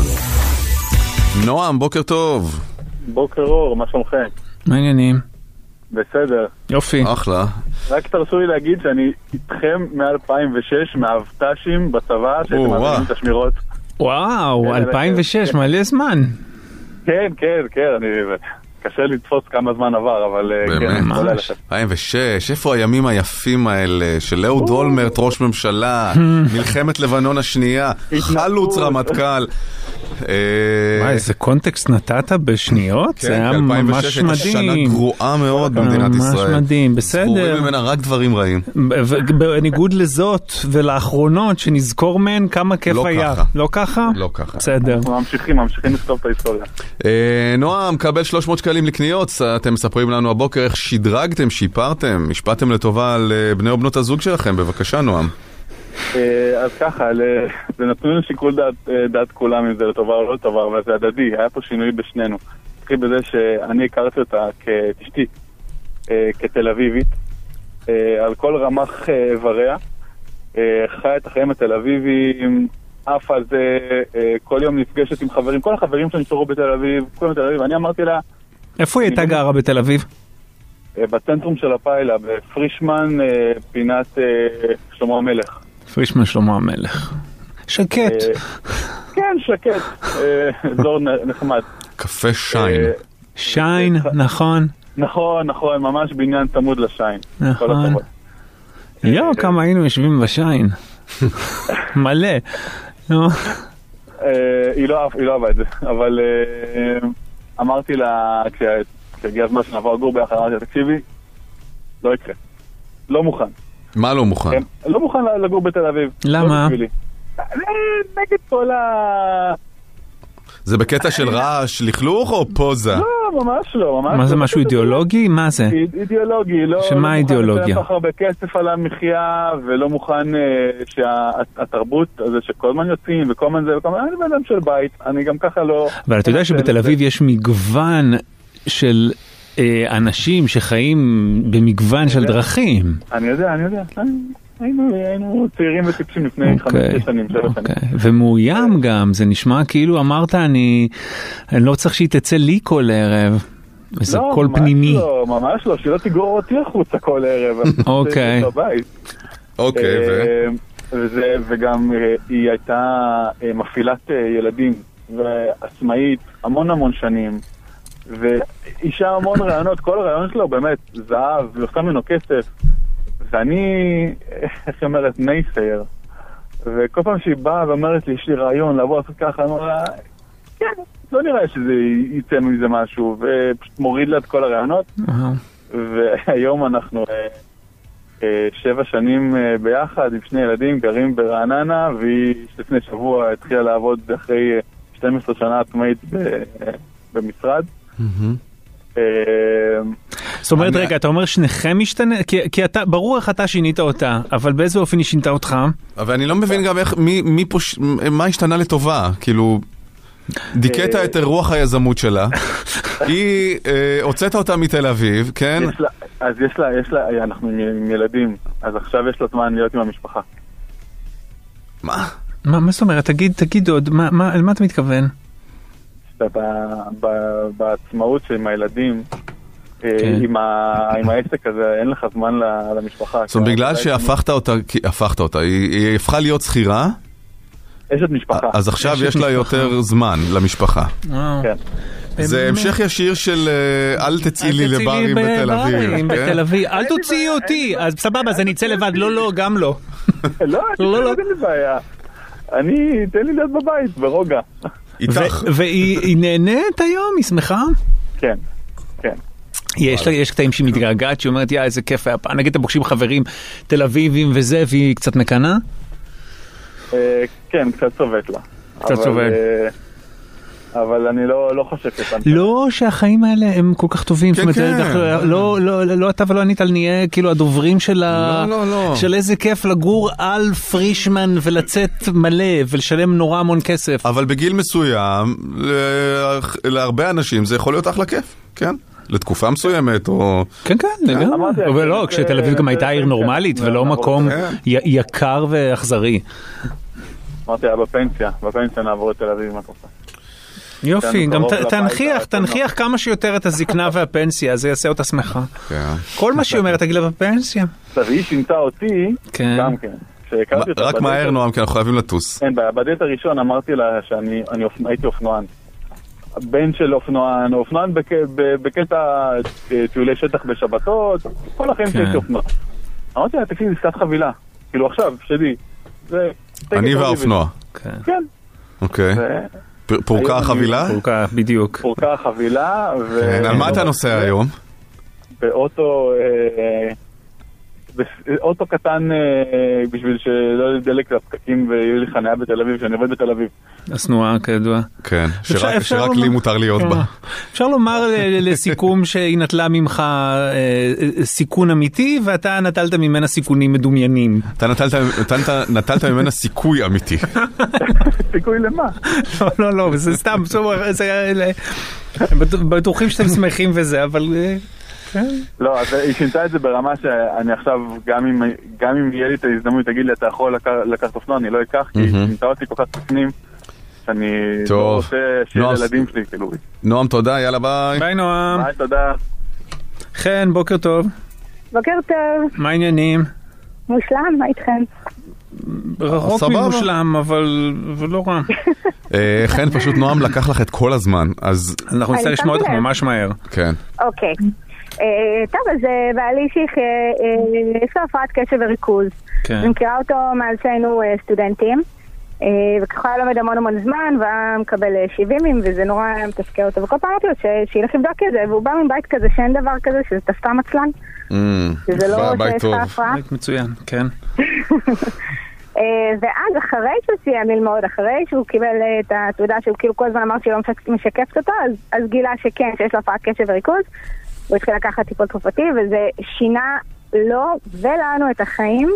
נועם, בוקר טוב. בוקר אור, מה שלומכם? מה העניינים? בסדר. יופי. אחלה. רק תרשו לי להגיד שאני איתכם מ-2006 מהאבט"שים בצבא, שאתם מעבירים את השמירות. וואו, 2006, מלא זמן. כן, קשה לתפוס כמה זמן עבר, אבל כן, ממש. 2006, איפה הימים היפים האלה של אהוד אולמרט, ראש ממשלה, מלחמת לבנון השנייה, חלוץ רמטכ"ל. מה, איזה קונטקסט נתת בשניות? זה היה ממש מדהים. שנה גרועה מאוד במדינת ישראל. ממש מדהים, בסדר. זכורים ממנה רק דברים רעים. בניגוד לזאת ולאחרונות, שנזכור מהן כמה כיף היה. לא ככה? לא ככה. בסדר. ממשיכים לכתוב את ההיסטוריה. נועם, קבל 300 שקלים לקניות. אתם מספרים לנו הבוקר איך שדרגתם, שיפרתם, השפעתם לטובה על בני או בנות הזוג שלכם. בבקשה, נועם. אז ככה, זה נתנו לשיקול דעת כולם אם זה לטובה או לא לטובה, אבל זה הדדי, היה פה שינוי בשנינו. התחיל בזה שאני הכרתי אותה כתשתי, כתל אביבית, על כל רמ"ח איבריה, חיה את החיים התל אביביים, אף על זה, כל יום נפגשת עם חברים, כל החברים שנשארו בתל אביב, כולם בתל אביב, אני אמרתי לה... איפה היא הייתה גרה בתל אביב? בצנטרום של הפיילה, בפרישמן, פינת שלמה המלך. פרישמן שלמה המלך. שקט. כן, שקט. אזור נחמד. קפה שיין. שיין, נכון. נכון, ממש בניין צמוד לשיין. נכון. כמה היינו יושבים בשיין. מלא. היא לא אהבה את זה, אבל אמרתי לה, כשהגיע הזמן שנעבור לגור ביחד, אמרתי לה, תקשיבי, לא יקרה. לא מוכן. מה לא מוכן? לא מוכן לגור בתל אביב. למה? נגד כל ה... זה בקטע של רעש, לכלוך או פוזה? לא, ממש לא. מה זה, משהו אידיאולוגי? מה זה? אידיאולוגי, לא... שמה האידיאולוגיה? לא מוכן הרבה כסף על המחיה, ולא מוכן שהתרבות הזה שכל הזמן יוצאים, וכל הזמן זה, וכל הזמן, אני בן של בית, אני גם ככה לא... אבל אתה יודע שבתל אביב יש מגוון של... אנשים שחיים במגוון של דרכים. אני יודע. היינו צעירים וטיפשים לפני 5 שנים, 7 שנים. ומאוים גם, זה נשמע כאילו אמרת, אני לא צריך שהיא תצא לי כל ערב. וזה קול פנימי. לא, ממש לא, שלא תגרור אותי החוצה כל ערב. אוקיי. וגם היא הייתה מפעילת ילדים, ועצמאית המון שנים. ואישה המון רעיונות, כל הרעיון שלו באמת זהב, ועושה ממנו כסף, ואני, איך היא אומרת, נייסייר, וכל פעם שהיא באה ואומרת לי, יש לי רעיון לבוא לעשות ככה, אני אומר לה, כן, לא נראה שזה יצא מזה משהו, ופשוט מוריד לה את כל הרעיונות, והיום אנחנו 7 שנים ביחד עם 2 ילדים, גרים ברעננה, והיא לפני שבוע התחילה לעבוד אחרי 12 שנה עצמאית במשרד. זאת אומרת, רגע, אתה אומר שניכם משתנה? כי אתה, ברור איך אתה שינית אותה, אבל באיזה אופן היא שינתה אותך? אבל אני לא מבין גם מה השתנה לטובה, כאילו, דיכאת את רוח היזמות שלה, היא הוצאת אותה מתל אביב, כן? אז יש לה, אנחנו עם ילדים, אז עכשיו יש לה זמן להיות עם המשפחה. מה? מה זאת אומרת? תגיד עוד, למה אתה מתכוון? בעצמאות שעם הילדים, עם העסק הזה, אין לך זמן למשפחה. זאת אומרת, בגלל שהפכת אותה, היא הפכה להיות שכירה? אשת משפחה. אז עכשיו יש לה יותר זמן למשפחה. כן. זה המשך ישיר של אל תצאי לי לברים בתל אביב. אל תוציאי אותי. אז סבבה, אז אני אצא לבד. לא, גם לא. לא, אין לי בעיה. תן לי להיות בבית, ברוגע. איתך. והיא נהנית היום? היא שמחה? כן, כן. יש קטעים שהיא מתגעגעת, שהיא אומרת, איזה כיף היה פעם. נגיד, אתם פוגשים חברים תל אביבים וזה, והיא קצת מקנה? כן, קצת צובט לה. קצת צובט. אבל אני לא חושב שכאן. לא שהחיים האלה הם כל כך טובים. כן, כן. לא אתה ולא ענית על נהיה כאילו הדוברים של איזה כיף לגור על פרישמן ולצאת מלא ולשלם נורא המון כסף. אבל בגיל מסוים, להרבה אנשים זה יכול להיות אחלה כיף, כן? לתקופה מסוימת או... כן, כן, אבל לא, כשתל אביב גם הייתה עיר נורמלית ולא מקום יקר ואכזרי. אמרתי, בפנסיה נעבור את תל אביב, מה אתה רוצה? יופי, גם תנחיח כמה שיותר את הזקנה והפנסיה, זה יעשה אותה שמחה. כל מה שהיא אומרת, תגיד לה בפנסיה. והיא שינתה אותי, גם כן. רק מהר נועם, כי אנחנו חייבים לטוס. אין בעיה, בדייט הראשון אמרתי לה שאני הייתי אופנוען. בן של אופנוען, אופנוען בקטע טיולי שטח בשבתות, כל החיים שהייתי אופנוע. אמרתי לה, תקשיב, עסקת חבילה. כאילו עכשיו, שלי. אני והאופנוע. כן. אוקיי. פורקה החבילה? פורקה, בדיוק. פורקה החבילה. על מה אתה נוסע היום? באוטו קטן בשביל שלא לדלק לפקקים ויהיה לי חניה בתל אביב, שאני עובד בתל אביב. הסנועה כידוע. כן, שרק לי מותר להיות בה. אפשר לומר לסיכום שהיא נטלה ממך סיכון אמיתי, ואתה נטלת ממנה סיכונים מדומיינים. אתה נטלת ממנה סיכוי אמיתי. סיכוי למה? לא, זה סתם, בטוחים שאתם שמחים וזה, אבל... לא, אז היא שינתה את זה ברמה שאני עכשיו, גם אם יהיה לי את ההזדמנות, תגיד לי, אתה יכול לקחת אופנוע, אני לא אקח, כי היא שינתה אותי כל כך תפנים, שאני לא רוצה שיהיה לילדים שלי, כאילו. נועם, תודה, יאללה ביי. ביי נועם. ביי, תודה. חן, בוקר טוב. בוקר טוב. מה העניינים? מושלם, מה איתכם? רחוק ממושלם, אבל לא רע. חן, פשוט נועם לקח לך את כל הזמן, אז... אנחנו נצטרך לשמוע אותך ממש מהר. כן. אוקיי. טוב, אז בעלי יש לו הפרעת קשב וריכוז. אני מכירה אותו מאז שהיינו סטודנטים, וככה היה לומד המון זמן, והיה מקבל 70, וזה נורא מתסכל אותו, וכל פעם אמרתי לו שילך לבדוק את זה, והוא בא מבית כזה שאין דבר כזה, שזה סתם עצלן. שזה לא שיש לך הפרעה. בית מצוין, כן. ואז אחרי שהוא סיים ללמוד, אחרי שהוא קיבל את התעודה שהוא כאילו כל הזמן אמר שהיא לא משקפת אותו, אז גילה שכן, שיש לו הפרעת קשב וריכוז, הוא התחיל לקחת טיפול תרופתי, וזה שינה לו ולנו את החיים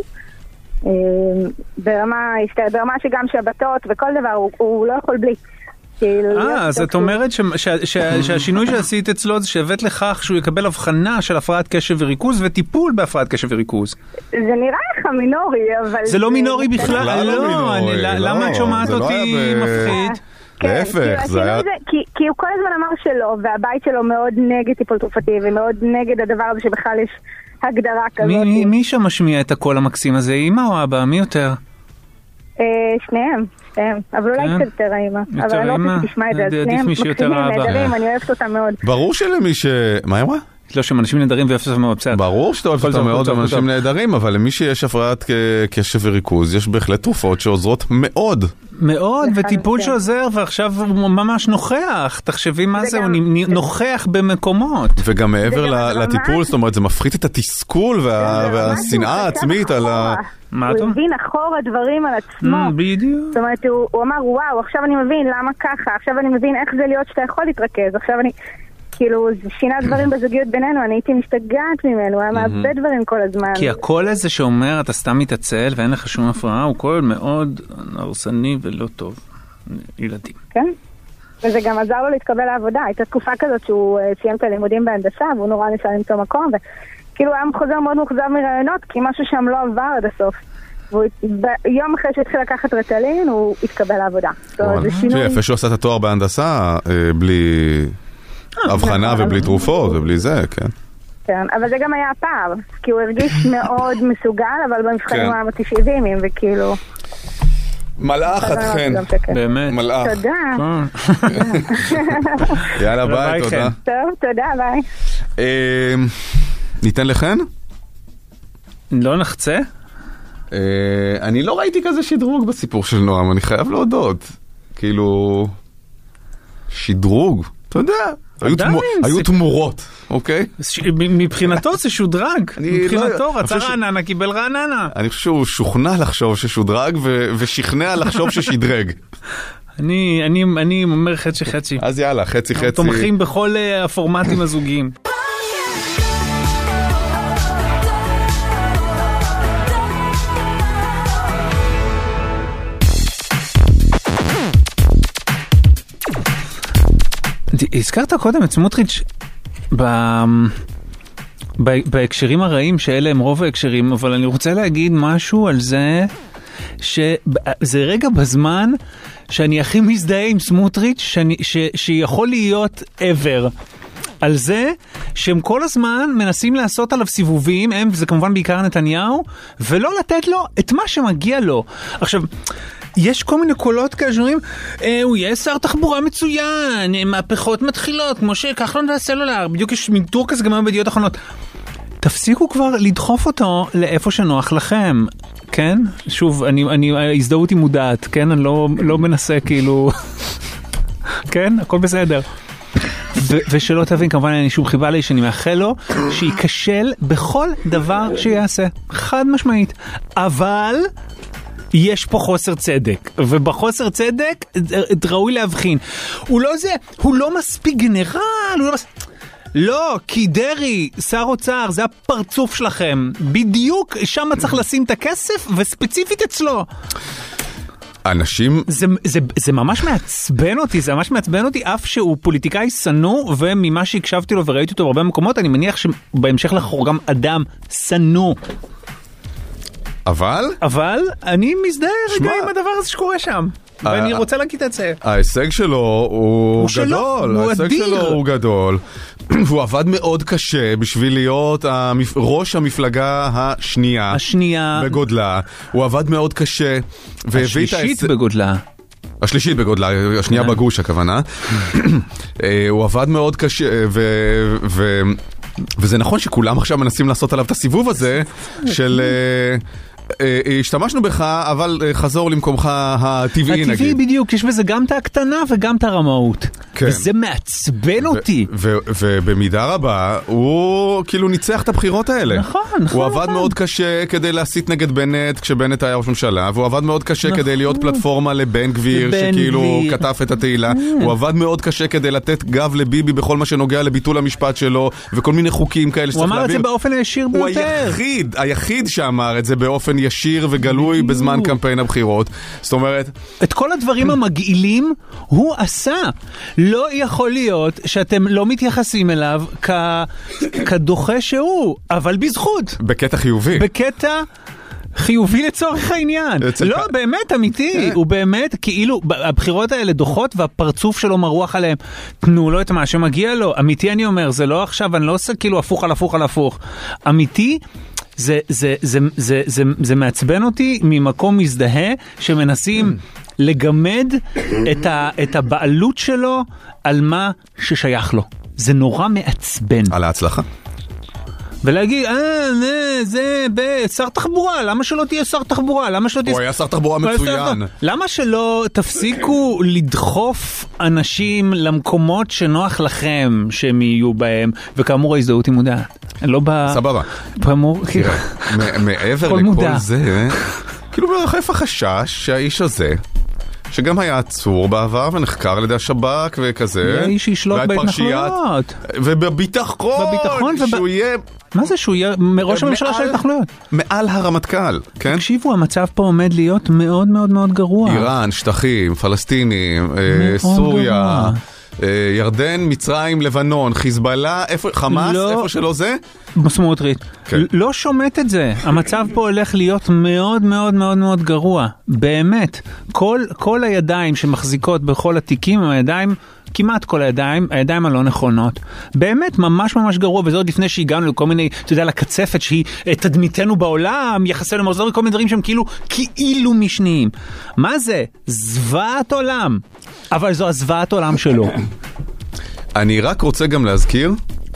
ברמה שגם שבתות וכל דבר הוא לא יכול בלי. אז את אומרת שהשינוי שעשית אצלו זה שהבאת לכך שהוא יקבל הבחנה של הפרעת קשב וריכוז וטיפול בהפרעת קשב וריכוז. זה נראה לך מינורי, אבל... זה לא מינורי בכלל, לא. למה את שומעת אותי מפחיד? להפך, זה היה... כי הוא כל הזמן אמר שלא, והבית שלו מאוד נגד טיפול תרופתי, ומאוד נגד הדבר הזה שבכלל יש הגדרה כזאת. מי שם משמיע את הקול המקסים הזה? אמא או אבא? מי יותר? שניהם. אבל אולי קצת יותר האמא. אבל אני לא רוצה שתשמע את זה, אז שניהם מקסימים, נהדרים, אני אוהבת אותם מאוד. ברור שלמי מה היא אמרה? לא, שהם אנשים נהדרים ואוהבת אותם מאוד, בסדר. ברור שאתה אוהבת אותם מאוד, הם אנשים נהדרים, אבל למי שיש הפרעת קשב וריכוז, יש בהחלט תרופות שעוזרות מאוד. מאוד, וטיפול שעוזר, ועכשיו הוא ממש נוכח. תחשבי מה זה, הוא נוכח במקומות. וגם מעבר לטיפול, זאת אומרת, זה מפחית את התסכול והשנאה העצמית על ה... הוא הבין אחורה דברים על עצמו. בדיוק. זאת אומרת, הוא אמר, וואו, עכשיו אני מבין למה ככה, עכשיו אני מבין איך זה להיות שאתה יכול להתרכז, עכשיו אני... כאילו, זה שינה דברים בזוגיות בינינו, אני הייתי משתגעת ממנו, היה מאבד דברים כל הזמן. כי הקול הזה שאומר, אתה סתם מתעצל ואין לך שום הפרעה, הוא קול מאוד הרסני ולא טוב. ילדים. כן. וזה גם עזר לו להתקבל לעבודה. הייתה תקופה כזאת שהוא סיים את הלימודים בהנדסה, והוא נורא ניסה למצוא מקום, וכאילו היה חוזר מאוד מוחזר מרעיונות, כי משהו שם לא עבר עד הסוף. ויום אחרי שהתחיל לקחת רטלין, הוא התקבל לעבודה. יפה שהוא עשה את התואר בהנדסה, בלי... הבחנה ובלי תרופות ובלי זה, כן. כן, אבל זה גם היה הפער, כי הוא הרגיש מאוד מסוגל, אבל במבחנים הוא היה 90 וכאילו... מלאך עד חן. באמת. מלאך. תודה. יאללה, ביי, תודה. טוב, תודה, ביי. ניתן לכן? לא נחצה? אני לא ראיתי כזה שדרוג בסיפור של נועם, אני חייב להודות. כאילו... שדרוג, אתה יודע. היו תמורות, אוקיי? מבחינתו זה שודרג. מבחינתו רצה רעננה, קיבל רעננה. אני חושב שהוא שוכנע לחשוב ששודרג ושכנע לחשוב ששדרג. אני אומר חצי. אז יאללה, חצי. תומכים בכל הפורמטים הזוגיים. הזכרת קודם את סמוטריץ' בהקשרים הרעים, שאלה הם רוב ההקשרים, אבל אני רוצה להגיד משהו על זה, שזה רגע בזמן שאני הכי מזדהה עם סמוטריץ' שיכול להיות ever. על זה שהם כל הזמן מנסים לעשות עליו סיבובים, זה כמובן בעיקר נתניהו, ולא לתת לו את מה שמגיע לו. עכשיו, יש כל מיני קולות כאלה שאומרים, הוא יהיה שר תחבורה מצוין, מהפכות מתחילות, כמו שכחלון והסלולר, בדיוק יש מין טור כזה גם היום בידיעות אחרונות. תפסיקו כבר לדחוף אותו לאיפה שנוח לכם, כן? שוב, ההזדהות היא מודעת, כן? אני לא מנסה כאילו... כן? הכל בסדר. ושלא תבין, כמובן אין לי שום חיבה לי שאני מאחל לו שייכשל בכל דבר שיעשה, חד משמעית. אבל יש פה חוסר צדק, ובחוסר צדק ראוי להבחין. הוא לא מספיק גנרל, לא, כי דרי, שר אוצר, זה הפרצוף שלכם. בדיוק שם צריך לשים את הכסף, וספציפית אצלו. אנשים... זה ממש מעצבן אותי, אף שהוא פוליטיקאי סנוע, וממה שהקשבתי לו וראיתי אותו בהרבה מקומות, אני מניח שבהמשך לחור גם אדם סנוע. אבל אני מזדהה רגע עם הדבר הזה שקורה שם. ואני רוצה להגיד את זה. ההישג שלו הוא גדול. הוא עבד מאוד קשה בשביל להיות ראש המפלגה השנייה בגודלה. הוא עבד מאוד קשה. השלישית בגודלה. השלישית בגודלה, השנייה בגוש הכוונה. הוא עבד מאוד קשה וזה נכון שכולם עכשיו מנסים לעשות עליו את הסיבוב הזה של... השתמשנו בך, אבל חזור למקומך הטבעי נגיד. הטבעי בדיוק, יש בזה גם את הקטנה וגם את הרמאות. וזה מעצבן אותי. ובמידה רבה, הוא כאילו ניצח את הבחירות האלה. נכון. הוא עבד מאוד קשה כדי להסית נגד בנט, כשבנט היה ראש ממשלה, והוא עבד מאוד קשה כדי להיות פלטפורמה לבן גביר, שכאילו כתב את התהילה. הוא עבד מאוד קשה כדי לתת גב לביבי בכל מה שנוגע לביטול המשפט שלו, וכל מיני חוקים כאלה שצריך להעביר. הוא אמר את זה באופן הישיר ביותר. הוא היחיד שאמר את זה באופן ישיר וגלוי בזמן קמפיין הבחירות. זאת אומרת... את כל הדברים המגעילים הוא עשה. לא יכול להיות שאתם לא מתייחסים אליו כדוחה שהוא, אבל בזכות. בקטע חיובי. בקטע חיובי לצורך העניין. לא, באמת, אמיתי. הוא באמת, כאילו, הבחירות האלה דוחות והפרצוף שלו מרוח עליהם. תנו לו את מה שמגיע לו. אמיתי אני אומר, זה לא עכשיו, אני לא עושה כאילו הפוך על הפוך על הפוך. אמיתי, זה מעצבן אותי ממקום מזדהה שמנסים לגמד את הבעלות שלו על מה ששייך לו. זה נורא מעצבן. על ההצלחה. ולהגיד, זה שר תחבורה, למה שלא תהיה שר תחבורה? הוא היה שר תחבורה מצוין. למה שלא תפסיקו לדחוף אנשים למקומות שנוח לכם שהם יהיו בהם, וכאמור ההזדהות היא מודעת. סבבה. מעבר לכל זה, כאילו מרחף החשש שהאיש הזה, שגם היה עצור בעבר ונחקר על ידי השב"כ וכזה, האיש שישלוט בהתנחלויות. ובביטחון, שהוא יהיה... מה זה שהוא יהיה ראש הממשלה של ההתנחלויות? מעל הרמטכ"ל, כן? תקשיבו, המצב פה עומד להיות מאוד מאוד מאוד גרוע. איראן, שטחים, פלסטינים, סוריה, ירדן, מצרים, לבנון, חיזבאללה, חמאס, איפה שלא זה? סמוטריץ'. לא שומט את זה. המצב פה הולך להיות מאוד מאוד מאוד מאוד גרוע. באמת. כל הידיים שמחזיקות בכל התיקים הם הידיים כמעט כל הידיים הלא נכונות. באמת, ממש ממש גרוע, וזה עוד לפני שהגענו לכל מיני, אתה יודע, לקצפת שהיא תדמיתנו בעולם, יחסנו למוזור, כל מיני דברים שהם כאילו משניים. מה זה? זוועת עולם. אבל זו הזוועת עולם שלו. אני רק רוצה גם להזכיר,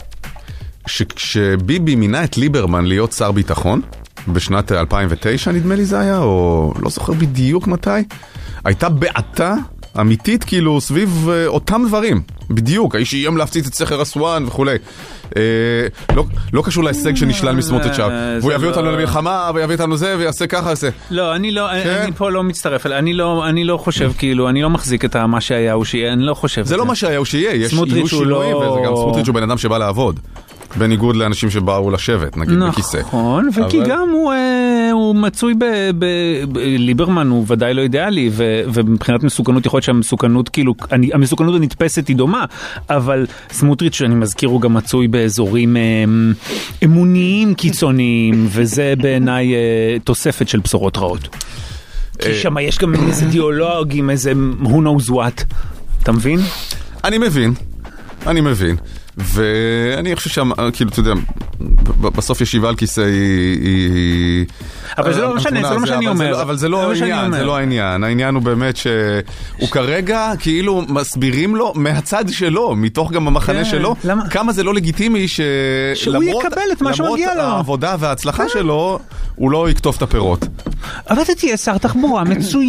שכשביבי מינה את ליברמן להיות שר ביטחון, בשנת 2009 נדמה לי זה היה, או לא זוכר בדיוק מתי, הייתה בעתה אמיתית כאילו סביב אותם דברים, בדיוק, האיש איים להפציץ את סכר אסואן וכו'. לא קשור להישג שנשלל מסמוטריץ' והוא יביא אותנו למלחמה ויביא אותנו זה ויעשה ככה עשה. לא, אני פה לא מצטרף, אני לא חושב כאילו, אני לא מחזיק את מה שהיה הוא שיהיה, אני לא חושב. זה לא מה שהיה הוא שיהיה, יש שינויים וזה גם סמוטריץ' הוא בן אדם שבא לעבוד. בניגוד לאנשים שבאו לשבת, נגיד, בכיסא. נכון, וכי גם הוא מצוי ליברמן הוא ודאי לא אידיאלי, ומבחינת מסוכנות יכול להיות שהמסוכנות, כאילו, המסוכנות הנתפסת היא דומה, אבל סמוטריץ' שאני מזכיר הוא גם מצוי באזורים אמוניים קיצוניים, וזה בעיניי תוספת של בשורות רעות. כי שם יש גם איזה דיאלוג עם איזה who knows what. אתה מבין? אני מבין. ואני חושב כאילו, אתה יודע, בסוף ישיבה על כיסא היא... אבל זה לא משנה, זה לא מה שאני אומר. אבל זה לא העניין, זה לא העניין. העניין הוא באמת שהוא כרגע כאילו מסבירים לו מהצד שלו, מתוך גם המחנה שלו, כמה זה לא לגיטימי שהוא יקבל את מה שמגיע לו. למרות העבודה וההצלחה שלו, הוא לא יקטוף את הפירות. אבל אתה תהיה שר תחבורה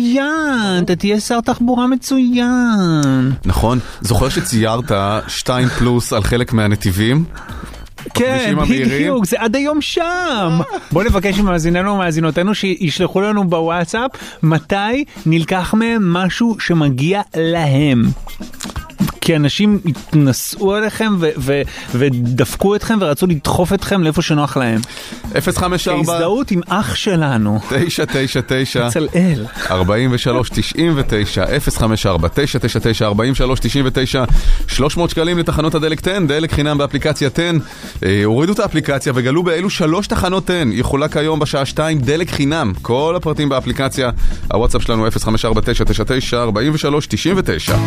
מצוין. נכון, זוכר שציירת 2+ על חלק מהנתיבים? כן, בדיוק, זה עד היום שם. בוא נבקש ממאזיננו ומאזינותינו שישלחו לנו בוואטסאפ מתי נלקח מהם משהו שמגיע להם. כי אנשים התנסו עליכם ודפקו אתכם ורצו לדחוף אתכם לאיפה שנוח להם. 054 הזדהות עם אח שלנו 999 צלאל 4399 054 999 4399 300 שקלים לתחנות הדלק 10, דלק חינם באפליקציה 10. הורידו את האפליקציה וגלו באילו 3 תחנות 10 יחולק היום בשעה 2 דלק חינם. כל הפרטים באפליקציה. הוואטסאפ שלנו 054 999 4399.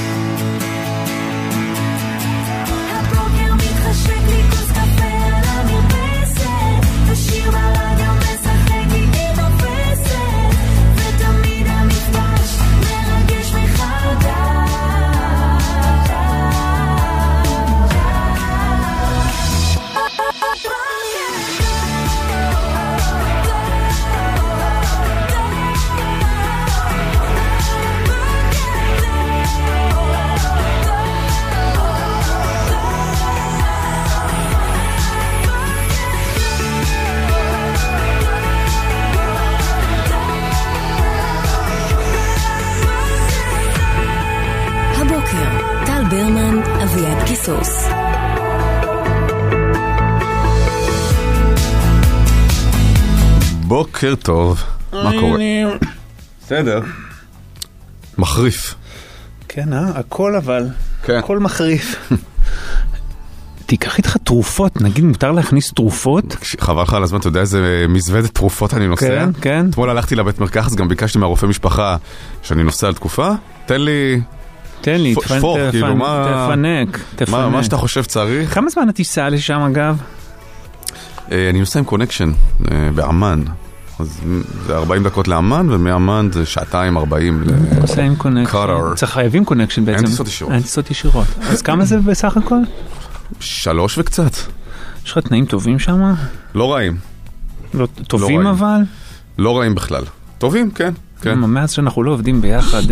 בוקר טוב, מה קורה? בסדר. מחריף. כן, הכל אבל. הכל מחריף. תיקח איתך תרופות, נגיד מותר להכניס תרופות? חבל לך על הזמן, אתה יודע איזה מזוודת תרופות אני נוסע? כן, כן. אתמול הלכתי לבית מרקחת, גם ביקשתי מהרופא משפחה שאני נוסע על תקופה. תן לי, שפוך, כאילו תפנק. מה שאתה חושב צריך. כמה זמן תיסע לשם אגב? אני נוסע עם קונקשן באמן. אז זה 40 דקות לאמן, ומאמן זה 2:40 לקטר. צריך חייבים קונקשן בעצם. אין טיסות ישירות. אז כמה זה בסך הכל? 3 וקצת. יש לך תנאים טובים שם? לא רעים. טובים אבל? לא רעים בכלל. טובים, כן. מאז שאנחנו לא עובדים ביחד,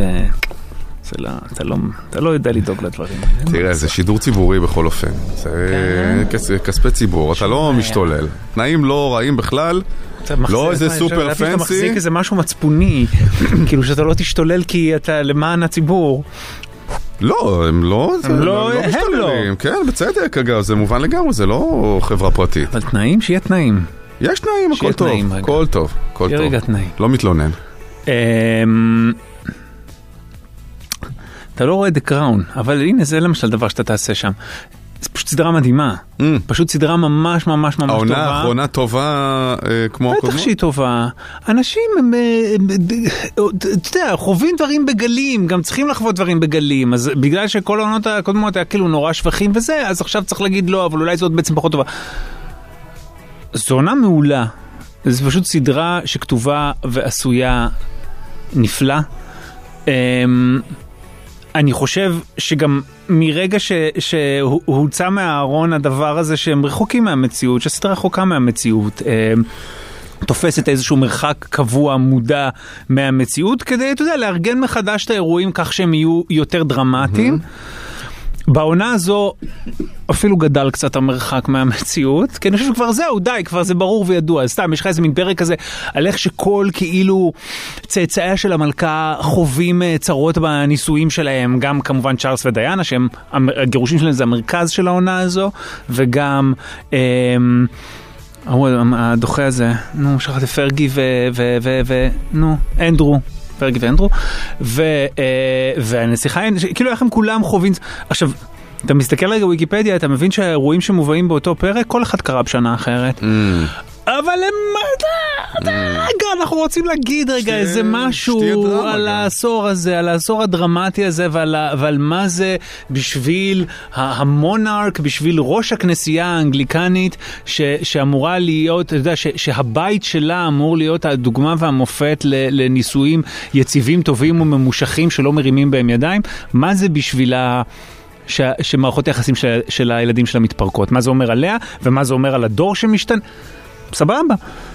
אתה לא יודע לדאוג לדברים. תראה, זה שידור ציבורי בכל אופן. זה כספי ציבור, אתה לא משתולל. תנאים לא רעים בכלל. לא איזה סופר פנסי. אתה מחזיק איזה משהו מצפוני, כאילו שאתה לא תשתולל כי אתה למען הציבור. לא, הם לא משתוללים. כן, בצדק, אגב, זה מובן לגמרי, זה לא חברה פרטית. אבל תנאים, שיהיה תנאים. יש תנאים, הכל טוב. הכל טוב, הכל טוב. רגע תנאים. לא מתלונן. אתה לא רואה The Crown, אבל הנה זה למשל דבר שאתה תעשה שם. זה פשוט סדרה מדהימה. פשוט סדרה ממש ממש ממש טובה. העונה האחרונה טובה כמו הקודמות? בטח שהיא טובה. אנשים, אתה יודע, חווים דברים בגלים, גם צריכים לחוות דברים בגלים, אז בגלל שכל העונות הקודמות היה כאילו נורא שבחים וזה, אז עכשיו צריך להגיד לא, אבל אולי זאת בעצם פחות טובה. זו עונה מעולה. זו פשוט סדרה שכתובה ועשויה נפלא. אני חושב שגם מרגע שהוצא מהארון הדבר הזה שהם רחוקים מהמציאות, שהסדרה רחוקה מהמציאות, תופסת איזשהו מרחק קבוע מודע מהמציאות, כדי, אתה יודע, לארגן מחדש את האירועים כך שהם יהיו יותר דרמטיים. בעונה הזו אפילו גדל קצת המרחק מהמציאות, כי אני חושב שכבר זהו, די, כבר זה ברור וידוע. אז סתם, יש לך איזה מין פרק כזה, על איך שכל כאילו צאצאיה של המלכה חווים צרות בניסויים שלהם, גם כמובן צ'ארלס ודיאנה, שהם, הגירושים שלהם זה המרכז של העונה הזו, וגם הדוחה הזה, נו, שכחתי פרגי נו, אנדרו. פרגי ואנדרו, והנסיכה, כאילו איך הם כולם חווים, עכשיו, אתה מסתכל רגע וויקיפדיה, אתה מבין שהאירועים שמובאים באותו פרק, כל אחד קרה בשנה אחרת. אבל רגע, אנחנו רוצים להגיד רגע איזה משהו על העשור הזה, על העשור הדרמטי הזה, ועל מה זה בשביל המונארק, בשביל ראש הכנסייה האנגליקנית, שאמורה להיות, אתה יודע, שהבית שלה אמור להיות הדוגמה והמופת לניסויים יציבים, טובים וממושכים שלא מרימים בהם ידיים. מה זה בשבילה שמערכות היחסים של הילדים שלה מתפרקות? מה זה אומר עליה, ומה זה אומר על הדור שמשתנה? סבבה.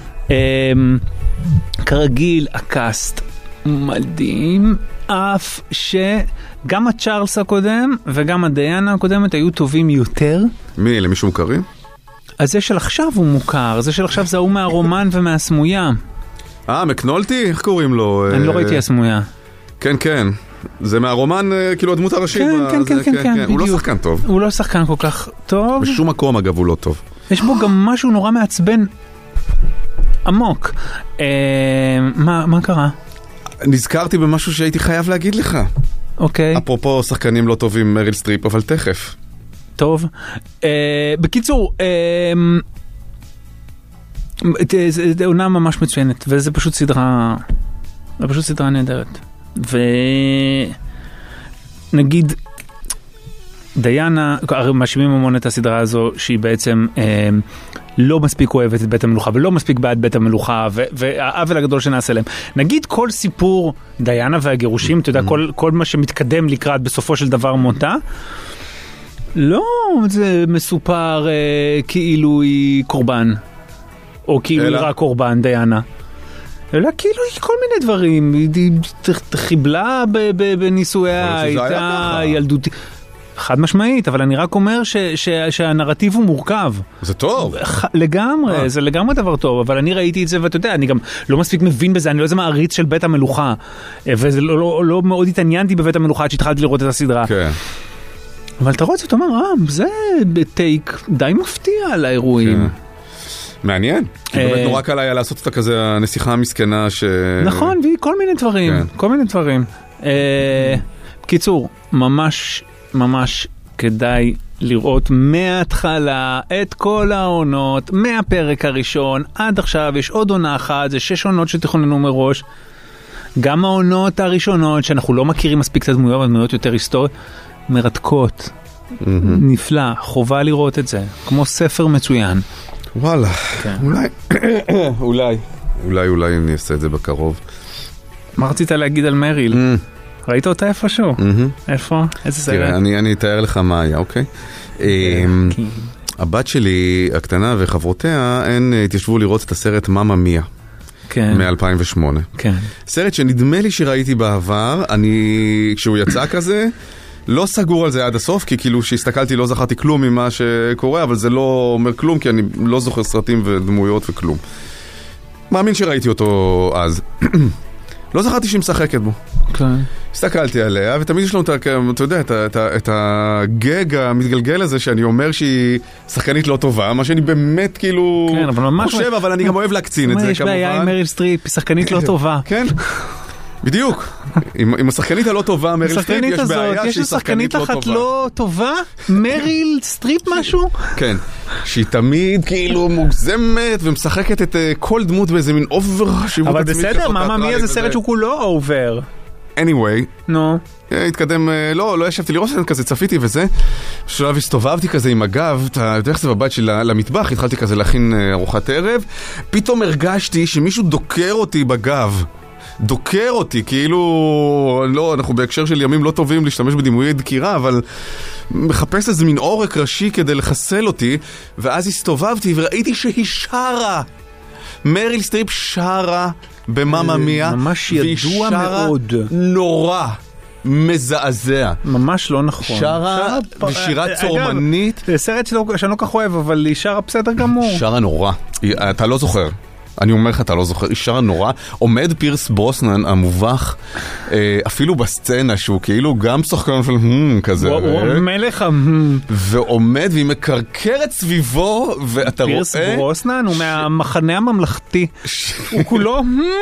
כרגיל, הקאסט מדהים, אף שגם הצ'ארלס הקודם וגם הדיאנה הקודמת היו טובים יותר. מי? למישהו מוכרים? אז זה של עכשיו הוא מוכר, זה של עכשיו זה הוא מהרומן ומהסמויה. מקנולטי? איך קוראים לו? אני לא ראיתי הסמויה. כן, כן. זה מהרומן, כאילו הדמות הראשית. כן, הוא לא שחקן טוב. הוא לא שחקן כל כך טוב. בשום מקום, אגב, הוא לא טוב. יש בו גם משהו נורא מעצבן עמוק. מה קרה? נזכרתי במשהו שהייתי חייב להגיד לך. אוקיי. אפרופו שחקנים לא טובים, מריל סטריפ, אבל תכף. טוב. בקיצור, זה עונה ממש מצוינת, וזה פשוט סדרה, נהדרת. ונגיד, דיאנה, מאשימים המון את הסדרה הזו, שהיא בעצם לא מספיק אוהבת את בית המלוכה, ולא מספיק בעד בית המלוכה, והעוול הגדול שנעשה להם. נגיד כל סיפור דיאנה והגירושים, אתה יודע, כל מה שמתקדם לקראת בסופו של דבר מותה, לא זה מסופר כאילו היא קורבן, או כאילו היא רק קורבן, דיאנה. אלא כאילו היא כל מיני דברים, היא חיבלה בניסויה, הייתה ילדותית. חד משמעית, אבל אני רק אומר שהנרטיב הוא מורכב. זה טוב. לגמרי, זה לגמרי דבר טוב, אבל אני ראיתי את זה, ואתה יודע, אני גם לא מספיק מבין בזה, אני לא איזה מעריץ של בית המלוכה, וזה לא מאוד התעניינתי בבית המלוכה עד שהתחלתי לראות את הסדרה. כן. אבל אתה רואה את זה, אתה אומר, זה טייק די מפתיע על האירועים. מעניין, כי באמת נורא קל היה לעשות אותה כזה הנסיכה המסכנה נכון, והיא כל מיני דברים, כל מיני דברים. בקיצור, ממש כדאי לראות מההתחלה את כל העונות, מהפרק הראשון עד עכשיו. יש עוד עונה אחת, זה 6 עונות שתכוננו מראש. גם העונות הראשונות שאנחנו לא מכירים מספיק את הדמויות, הדמויות יותר היסטוריות, מרתקות, נפלא, חובה לראות את זה, כמו ספר מצוין. וואלה, אולי אני אעשה את זה בקרוב. מה רצית להגיד על מריל? ראית אותה איפשהו? איפה? איזה סרט? תראה, אני אתאר לך מה היה, אוקיי? הבת שלי הקטנה וחברותיה, הן התיישבו לראות את הסרט מאמה מיה. מ-2008. כן. סרט שנדמה לי שראיתי בעבר, כשהוא יצא כזה, לא סגור על זה עד הסוף, כי כאילו שהסתכלתי לא זכרתי כלום ממה שקורה, אבל זה לא אומר כלום, כי אני לא זוכר סרטים ודמויות וכלום. מאמין שראיתי אותו אז. לא זכרתי שהיא משחקת בו. כן. הסתכלתי עליה, ותמיד יש לנו, אתה יודע, את הגג המתגלגל הזה, שאני אומר שהיא שחקנית לא טובה, מה שאני באמת כאילו חושב, אבל אני גם אוהב להקצין את זה, כמובן. יש בעיה עם מריל סטריפ, היא שחקנית לא טובה. כן. בדיוק. עם השחקנית הלא טובה, מריל סטריפ, יש בעיה יש שחקנית אחת לא טובה, מריל סטריפ משהו? כן, שהיא תמיד כאילו מוגזמת ומשחקת את כל דמות באיזה מין אובר חשיבות עצמית. אבל בסדר, מאמא מיה זה סרט שהוא כולו אובר. anyway, נו. התקדם, לא ישבתי לראות את זה, כזה צפיתי וזה. בשלב הסתובבתי כזה עם הגב, אתה יודע איך זה בבית שלי למטבח, התחלתי כזה להכין ארוחת ערב, פתאום הרגשתי שמישהו דוקר אותי בגב. דוקר אותי, כאילו, לא, אנחנו בהקשר של ימים לא טובים להשתמש בדימויי דקירה, אבל מחפש איזה מין עורק ראשי כדי לחסל אותי, ואז הסתובבתי וראיתי שהיא שרה. מריל סטריפ שרה במאמה מיה, ממש ידוע מאוד. נורא. מזעזע. ממש לא נכון. שרה בשירה צורמנית. זה סרט שאני לא כך אוהב, אבל היא שרה בסדר גמור. שרה נורא. אתה לא זוכר. אני אומר לך, אתה לא זוכר, היא שרה נורא. עומד פירס ברוסנן המובך, אפילו בסצנה שהוא כאילו גם שחקן של כזה. הוא מלך. ועומד והיא מקרקרת סביבו, ואתה רואה... פירס ברוסנן הוא מהמחנה הממלכתי. הוא כולו...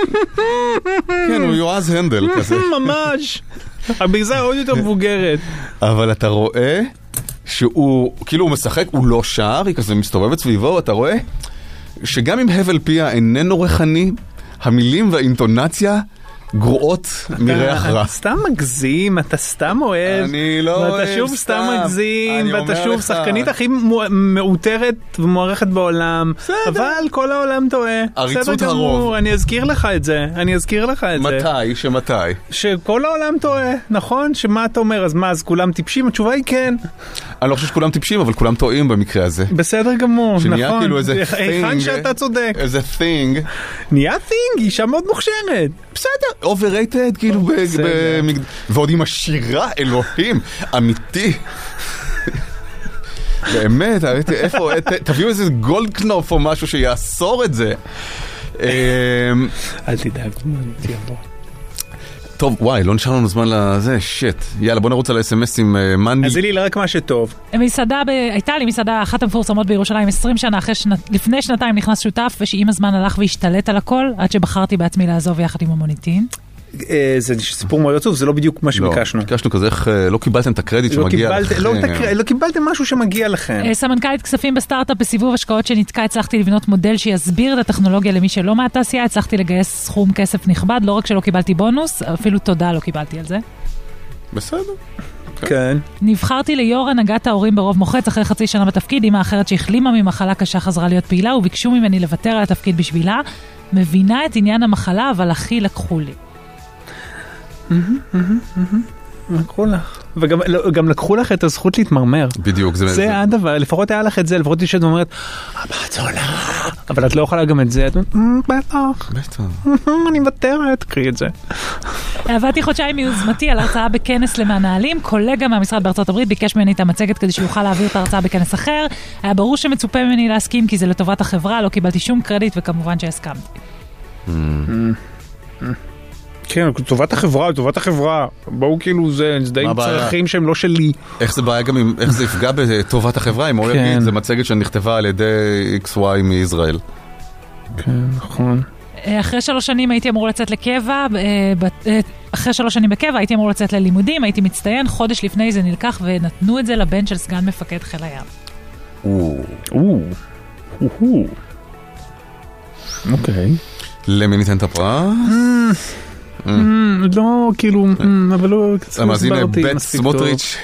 כן, הוא יועז הנדל כזה. ממש. הבגזר עוד יותר מבוגרת. אבל אתה רואה שהוא, כאילו הוא משחק, הוא לא שר, היא כזה מסתובבת סביבו, אתה רואה שגם אם הבל פיה איננו ריחני, המילים והאינטונציה גרועות מריח רע. אתה סתם מגזים, אתה סתם אוהב. אני לא אוהב סתם. ואתה שוב סתם מגזים, ואתה שוב שחקנית הכי מאותרת ומוערכת בעולם. אבל כל העולם טועה. עריצות הרוב. אני אזכיר לך את זה. מתי? שמתי? שכל העולם טועה, נכון? שמה אתה אומר? אז מה, אז כולם טיפשים? התשובה היא כן. אני לא חושב שכולם טיפשים, אבל כולם טועים במקרה הזה. בסדר גמור, נכון. שנהיה כאילו איזה היכן שאתה צודק. איזה thing. נהיה thing, היא אישה מאוד מוכשרת. בסדר, overrated, כאילו, ועוד עם השירה, אלוהים, אמיתי. באמת, איפה, תביאו איזה גולדקנופ או משהו שיאסור את זה. אל תדאג, תיאבוא. טוב, וואי, לא נשאר לנו זמן לזה, שיט. יאללה, בוא נרוץ על ה-SMS עם מנדי. אז לי רק מה שטוב. הייתה לי מסעדה אחת המפורסמות בירושלים 20 שנה, לפני שנתיים נכנס שותף, ושעם הזמן הלך והשתלט על הכל, עד שבחרתי בעצמי לעזוב יחד עם המוניטין. זה סיפור מאוד עצוב, זה לא בדיוק מה שביקשנו. ביקשנו כזה, איך לא קיבלתם את הקרדיט שמגיע לכם. לא קיבלתם משהו שמגיע לכם. סמנכ"לית כספים בסטארט-אפ בסיבוב השקעות שנתקע, הצלחתי לבנות מודל שיסביר את הטכנולוגיה למי שלא מהתעשייה, הצלחתי לגייס סכום כסף נכבד, לא רק שלא קיבלתי בונוס, אפילו תודה לא קיבלתי על זה. בסדר. כן. נבחרתי ליו"ר הנהגת ההורים ברוב מוחץ אחרי חצי שנה בתפקיד, אמא אחרת שהחלימה ממחלה קשה חזרה להיות פעילה, וביקשו ממני לוותר על התפקיד בשבילה. מבינה את עניין המחלה, אבל הכי לקחו לי. לקחו לך. וגם לקחו לך את הזכות להתמרמר. בדיוק. זה הדבר, לפחות היה לך את זה, לפחות שאת אומרת, הבת עולה. אבל את לא יכולה גם את זה, את אומרת, בטח. אני מוותרת, קריא את זה. עבדתי חודשיים מיוזמתי על הרצאה בכנס למנהלים, קולגה מהמשרד בארצות הברית ביקש ממני את המצגת כדי שיוכל להעביר את ההרצאה בכנס אחר. היה ברור שמצופה ממני להסכים כי זה לטובת החברה, לא קיבלתי שום קרדיט וכמובן שהסכמתי. כן, טובת החברה, בואו כאילו זה די צרכים שהם לא שלי. איך זה בעיה גם, איך זה יפגע בטובת החברה, אם הוא יגיד, זה מצגת שנכתבה על ידי XY מישראל. כן, נכון. אחרי 3 שנים הייתי אמור לצאת לקבע, אחרי 3 שנים בקבע הייתי אמור לצאת ללימודים, הייתי מצטיין, חודש לפני זה נלקח ונתנו את זה לבן של סגן מפקד חיל הים. אוקיי. למי ניתן את הפרס? לא, כאילו, אבל לא... אז הנה, בית סמוטריץ'.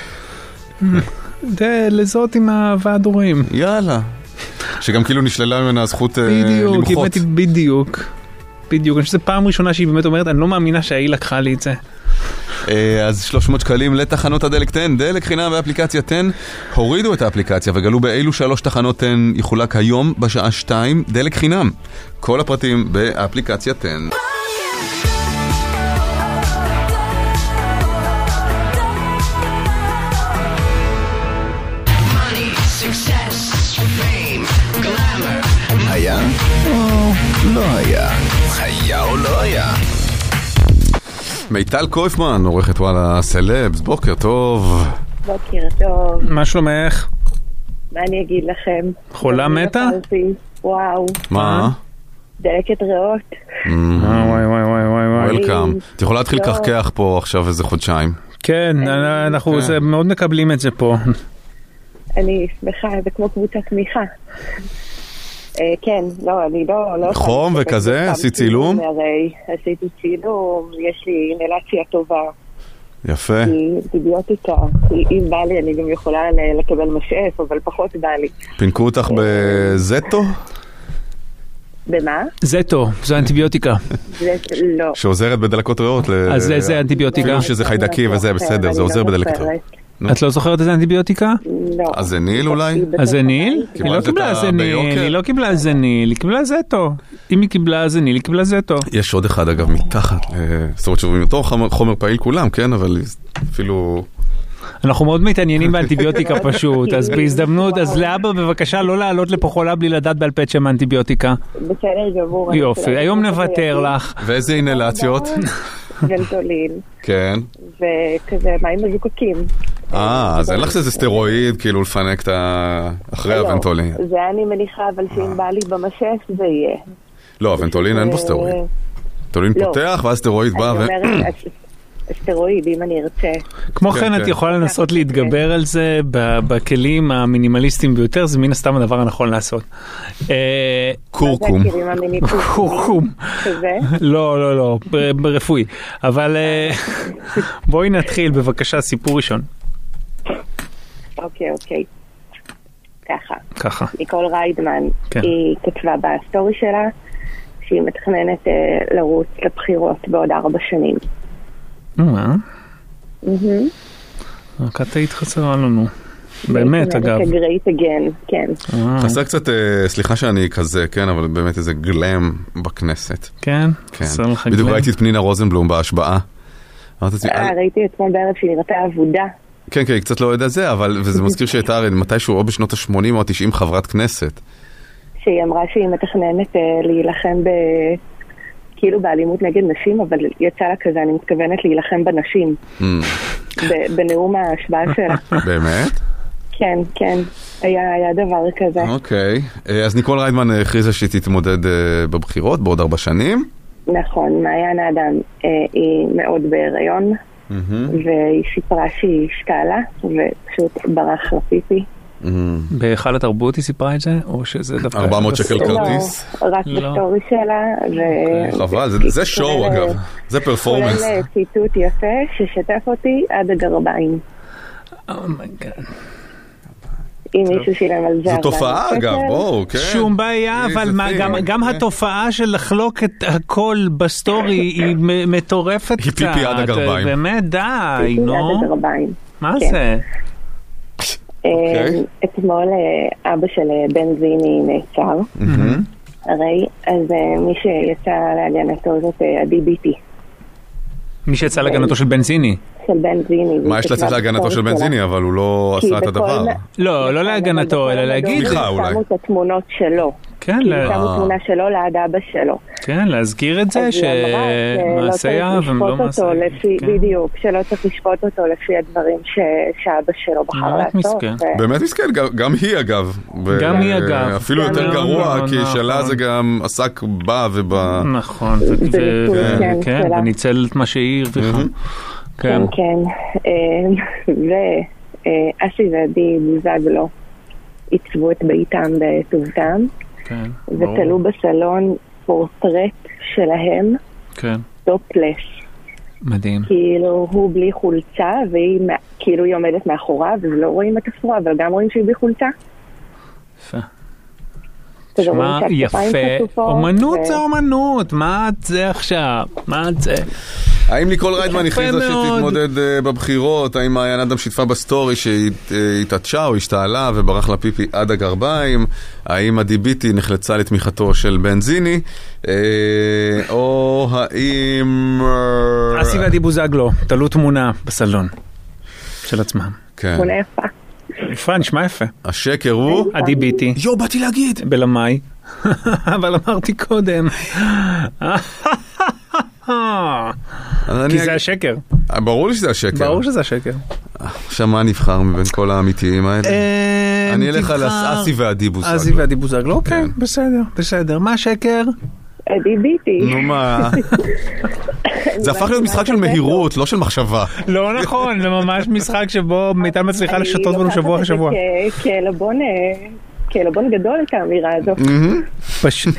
לזאת עם הוועד הורים. יאללה. שגם כאילו נשללה ממנה הזכות למחות. בדיוק. אני חושב שזו פעם ראשונה שהיא באמת אומרת, אני לא מאמינה שהיא לקחה לי את זה. אז 300 שקלים לתחנות הדלק 10, דלק חינם באפליקציה 10. הורידו את האפליקציה וגלו באילו 3 תחנות 10 יחולק היום בשעה 2 דלק חינם. כל הפרטים באפליקציה 10. היה או לא היה? היה או לא היה? מיטל קויפמן, עורכת וואלה סלבס, בוקר טוב. בוקר טוב. מה שלומך? מה אני אגיד לכם? חולה מתה? וואו. מה? דלקת ריאות. וואי. וולקאם. את יכולה להתחיל לקרקח פה עכשיו איזה חודשיים. כן, אנחנו מאוד מקבלים את זה פה. אני שמחה, זה כמו קבוצת תמיכה. כן, לא, אני לא... חום וכזה? עשית צילום? הרי עשיתי צילום, יש לי אינלציה טובה. יפה. אנטיביוטיקה, אם בא לי אני גם יכולה לקבל משאף, אבל פחות בא לי. פינקו אותך בזטו? במה? זטו, זו אנטיביוטיקה. לא. שעוזרת בדלקות ריאות. אז איזה אנטיביוטיקה? אפילו שזה חיידקי וזה בסדר, זה עוזר בדלקת ריאות. את לא זוכרת איזה אנטיביוטיקה? לא. הזניל אולי? הזניל? היא לא קיבלה הזניל, היא לא קיבלה הזניל, היא קיבלה זטו. אם היא קיבלה הזניל, היא קיבלה זטו. יש עוד אחד אגב מתחת, זאת אומרת שהוא יותר חומר פעיל כולם, כן? אבל אפילו... אנחנו מאוד מתעניינים באנטיביוטיקה פשוט, אז בהזדמנות, אז לאבא בבקשה לא לעלות לפה חולה בלי לדעת בעל פה שם האנטיביוטיקה. בסדר גמור. יופי, היום נוותר לך. ואיזה אינלציות? ונטולין. כן. וכזה מים מזוקקים. אז אין לך איזה סטרואיד, כאילו לפנק אחרי הוונטולין. זה אני מניחה, אבל שאם בא לי במשף זה יהיה. לא, הוונטולין אין בו סטרואיד. הוונטולין פותח, ואז סטרואיד בא ו... סטרואיד, אם אני ארצה. כמו כן, את יכולה לנסות להתגבר על זה בכלים המינימליסטיים ביותר, זה מן הסתם הדבר הנכון לעשות. קורקום. קורקום. לא, ברפואי. אבל בואי נתחיל, בבקשה, סיפור ראשון. אוקיי. ככה. ניקול ריידמן, היא כתבה בסטורי שלה, שהיא מתכננת לרוץ לבחירות בעוד 4 שנים. רק את היית חסרה לנו. באמת, אגב. great again, כן. חסר קצת, סליחה שאני כזה, כן, אבל באמת איזה גלם בכנסת. כן? חסר לך גלם. בדיוק ראיתי את פנינה רוזנבלום בהשבעה. ראיתי אתמול בערב שהיא נראתה עבודה. כן, היא קצת לא יודע זה, אבל וזה מזכיר שהייתה הרי מתישהו או בשנות ה-80 או ה-90 חברת כנסת. שהיא אמרה שהיא מתכננת להילחם כאילו באלימות נגד נשים, אבל יצא לה כזה, אני מתכוונת להילחם בנשים. בנאום ההשבעה שלה. באמת? כן, היה דבר כזה. אוקיי, אז ניקול ריידמן הכריזה שהיא תתמודד בבחירות בעוד 4 שנים. נכון, מעיין האדם היא מאוד בהיריון, והיא סיפרה שהיא השקעה ופשוט ברח לפיפי. בהיכל התרבות היא סיפרה את זה? או שזה דווקא... 400 שקל כרטיס? לא, רק בסטורי שלה. חבל, זה שואו אגב, זה פרפורמנס. כולל ציטוט יפה ששתף אותי עד הגרביים. אומייגאד. אם מישהו שילם על זה. זו תופעה אגב, בואו, כן. שום בעיה, אבל גם התופעה של לחלוק את הכל בסטורי היא מטורפת קצת. היא פיפי עד הגרביים. באמת, די, פיפי עד הגרביים. מה זה? אתמול אבא של בנזיני נעצר, הרי אז מי שיצא להגנתו זאת עדי ביטי. מי שיצא להגנתו של בנזיני? של בנזיני. מה יש לצאת להגנתו של בנזיני, אבל הוא לא עשה את הדבר. לא להגנתו, אלא להגיד. סליחה אולי. שמו את התמונות שלו. כן, שמו תמונה שלו ליד אבא שלו. כן, להזכיר את זה שמעשה יהב הם לא מעשה. בדיוק, שלא צריך לשפוט אותו לפי הדברים שאבא שלו בחר לעשות. באמת מסכן, גם היא אגב. גם היא אגב. אפילו יותר גרוע, כי שלה זה גם עסק בה וב... נכון, וניצל את מה שהיא הרוויחה. כן. ואשי ועדי בוזגלו עיצבו את ביתם בטובתם, ותלו בסלון פורטרט שלהם, טופלס. מדהים. כאילו הוא בלי חולצה, והיא כאילו היא עומדת מאחוריו, ולא רואים את הפרוע, אבל גם רואים שהיא בלי חולצה. יפה. שמה יפה, אומנות זה אומנות, מה את זה עכשיו? מה את זה? האם ניקול ריידמן הכריזה שתתמודד בבחירות? האם מעיין אדם שיתפה בסטורי שהיא התעטשה או השתעלה וברח לפיפי עד הגרביים? האם עדי ביטי נחלצה לתמיכתו של בנזיני? או האם... אסי ועדי בוזגלו תלו תמונה בסלון של עצמם. תמונה יפה. יפה, נשמע יפה. השקר הוא? עדי ביטי. באתי להגיד. בלמאי. אבל אמרתי קודם. כי זה השקר. ברור לי שזה השקר. ברור שזה השקר. עכשיו מה נבחר מבין כל האמיתיים האלה? אני אלך על אסי ועדי בוזגלו. אסי ועדי בוזגלו, אוקיי, בסדר. מה השקר? עדי ביטי. נו מה? זה הפך להיות משחק של מהירות, לא של מחשבה. לא נכון, זה ממש משחק שבו מיטל מצליחה לשתות בנו שבוע אחרי שבוע. כעלבון גדול את האמירה הזו. פשוט.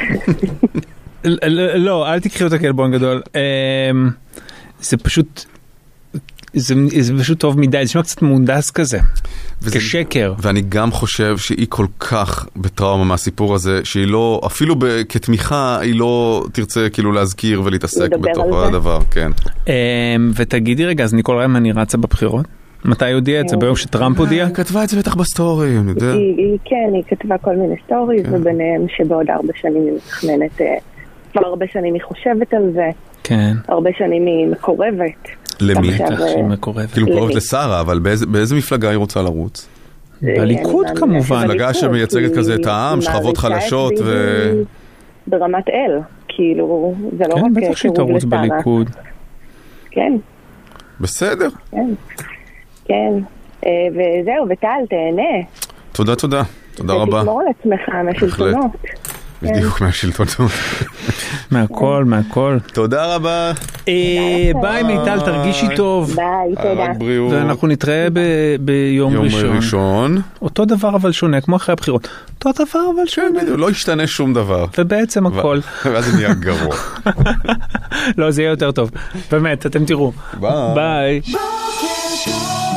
לא, אל תקחי אותה כעלבון גדול. זה פשוט... זה פשוט טוב מדי, זה נשמע קצת מונדס כזה, כשקר. ואני גם חושב שהיא כל כך בטראומה מהסיפור הזה, שהיא לא, אפילו כתמיכה, היא לא תרצה כאילו להזכיר ולהתעסק בתוך הדבר, כן. ותגידי רגע, אז ניקול ריימן רצה בבחירות? מתי היא הודיעה את זה? ביום שטראמפ הודיע? היא כתבה את זה בטח בסטורי, אני יודע. כן, היא כתבה כל מיני סטוריז, וביניהם שבעוד 4 שנים היא מתכננת, כבר 4 שנים היא חושבת על זה, כן. 4 שנים היא מקורבת. למי? מקורבת. כאילו מקורבת לשרה, אבל באיזה מפלגה היא רוצה לרוץ? בליכוד כמובן. מפלגה שמייצגת כזה את העם, שכבות חלשות ברמת אל, כאילו, זה לא רק כן, בטח שהיא תרוץ בליכוד. כן. בסדר. כן. וזהו, וטל, תהנה. תודה. תודה רבה. ותשמור על עצמך מהשלטונות. בדיוק מהשלטונות. מהכל. תודה רבה. ביי מיטל, תרגישי טוב. ביי, תודה. רק בריאות. ואנחנו נתראה ביום ראשון. אותו דבר אבל שונה, כמו אחרי הבחירות. אותו דבר אבל שונה. לא ישתנה שום דבר. ובעצם הכל. ואז זה נהיה גרוע. לא, זה יהיה יותר טוב. באמת, אתם תראו. ביי. ביי.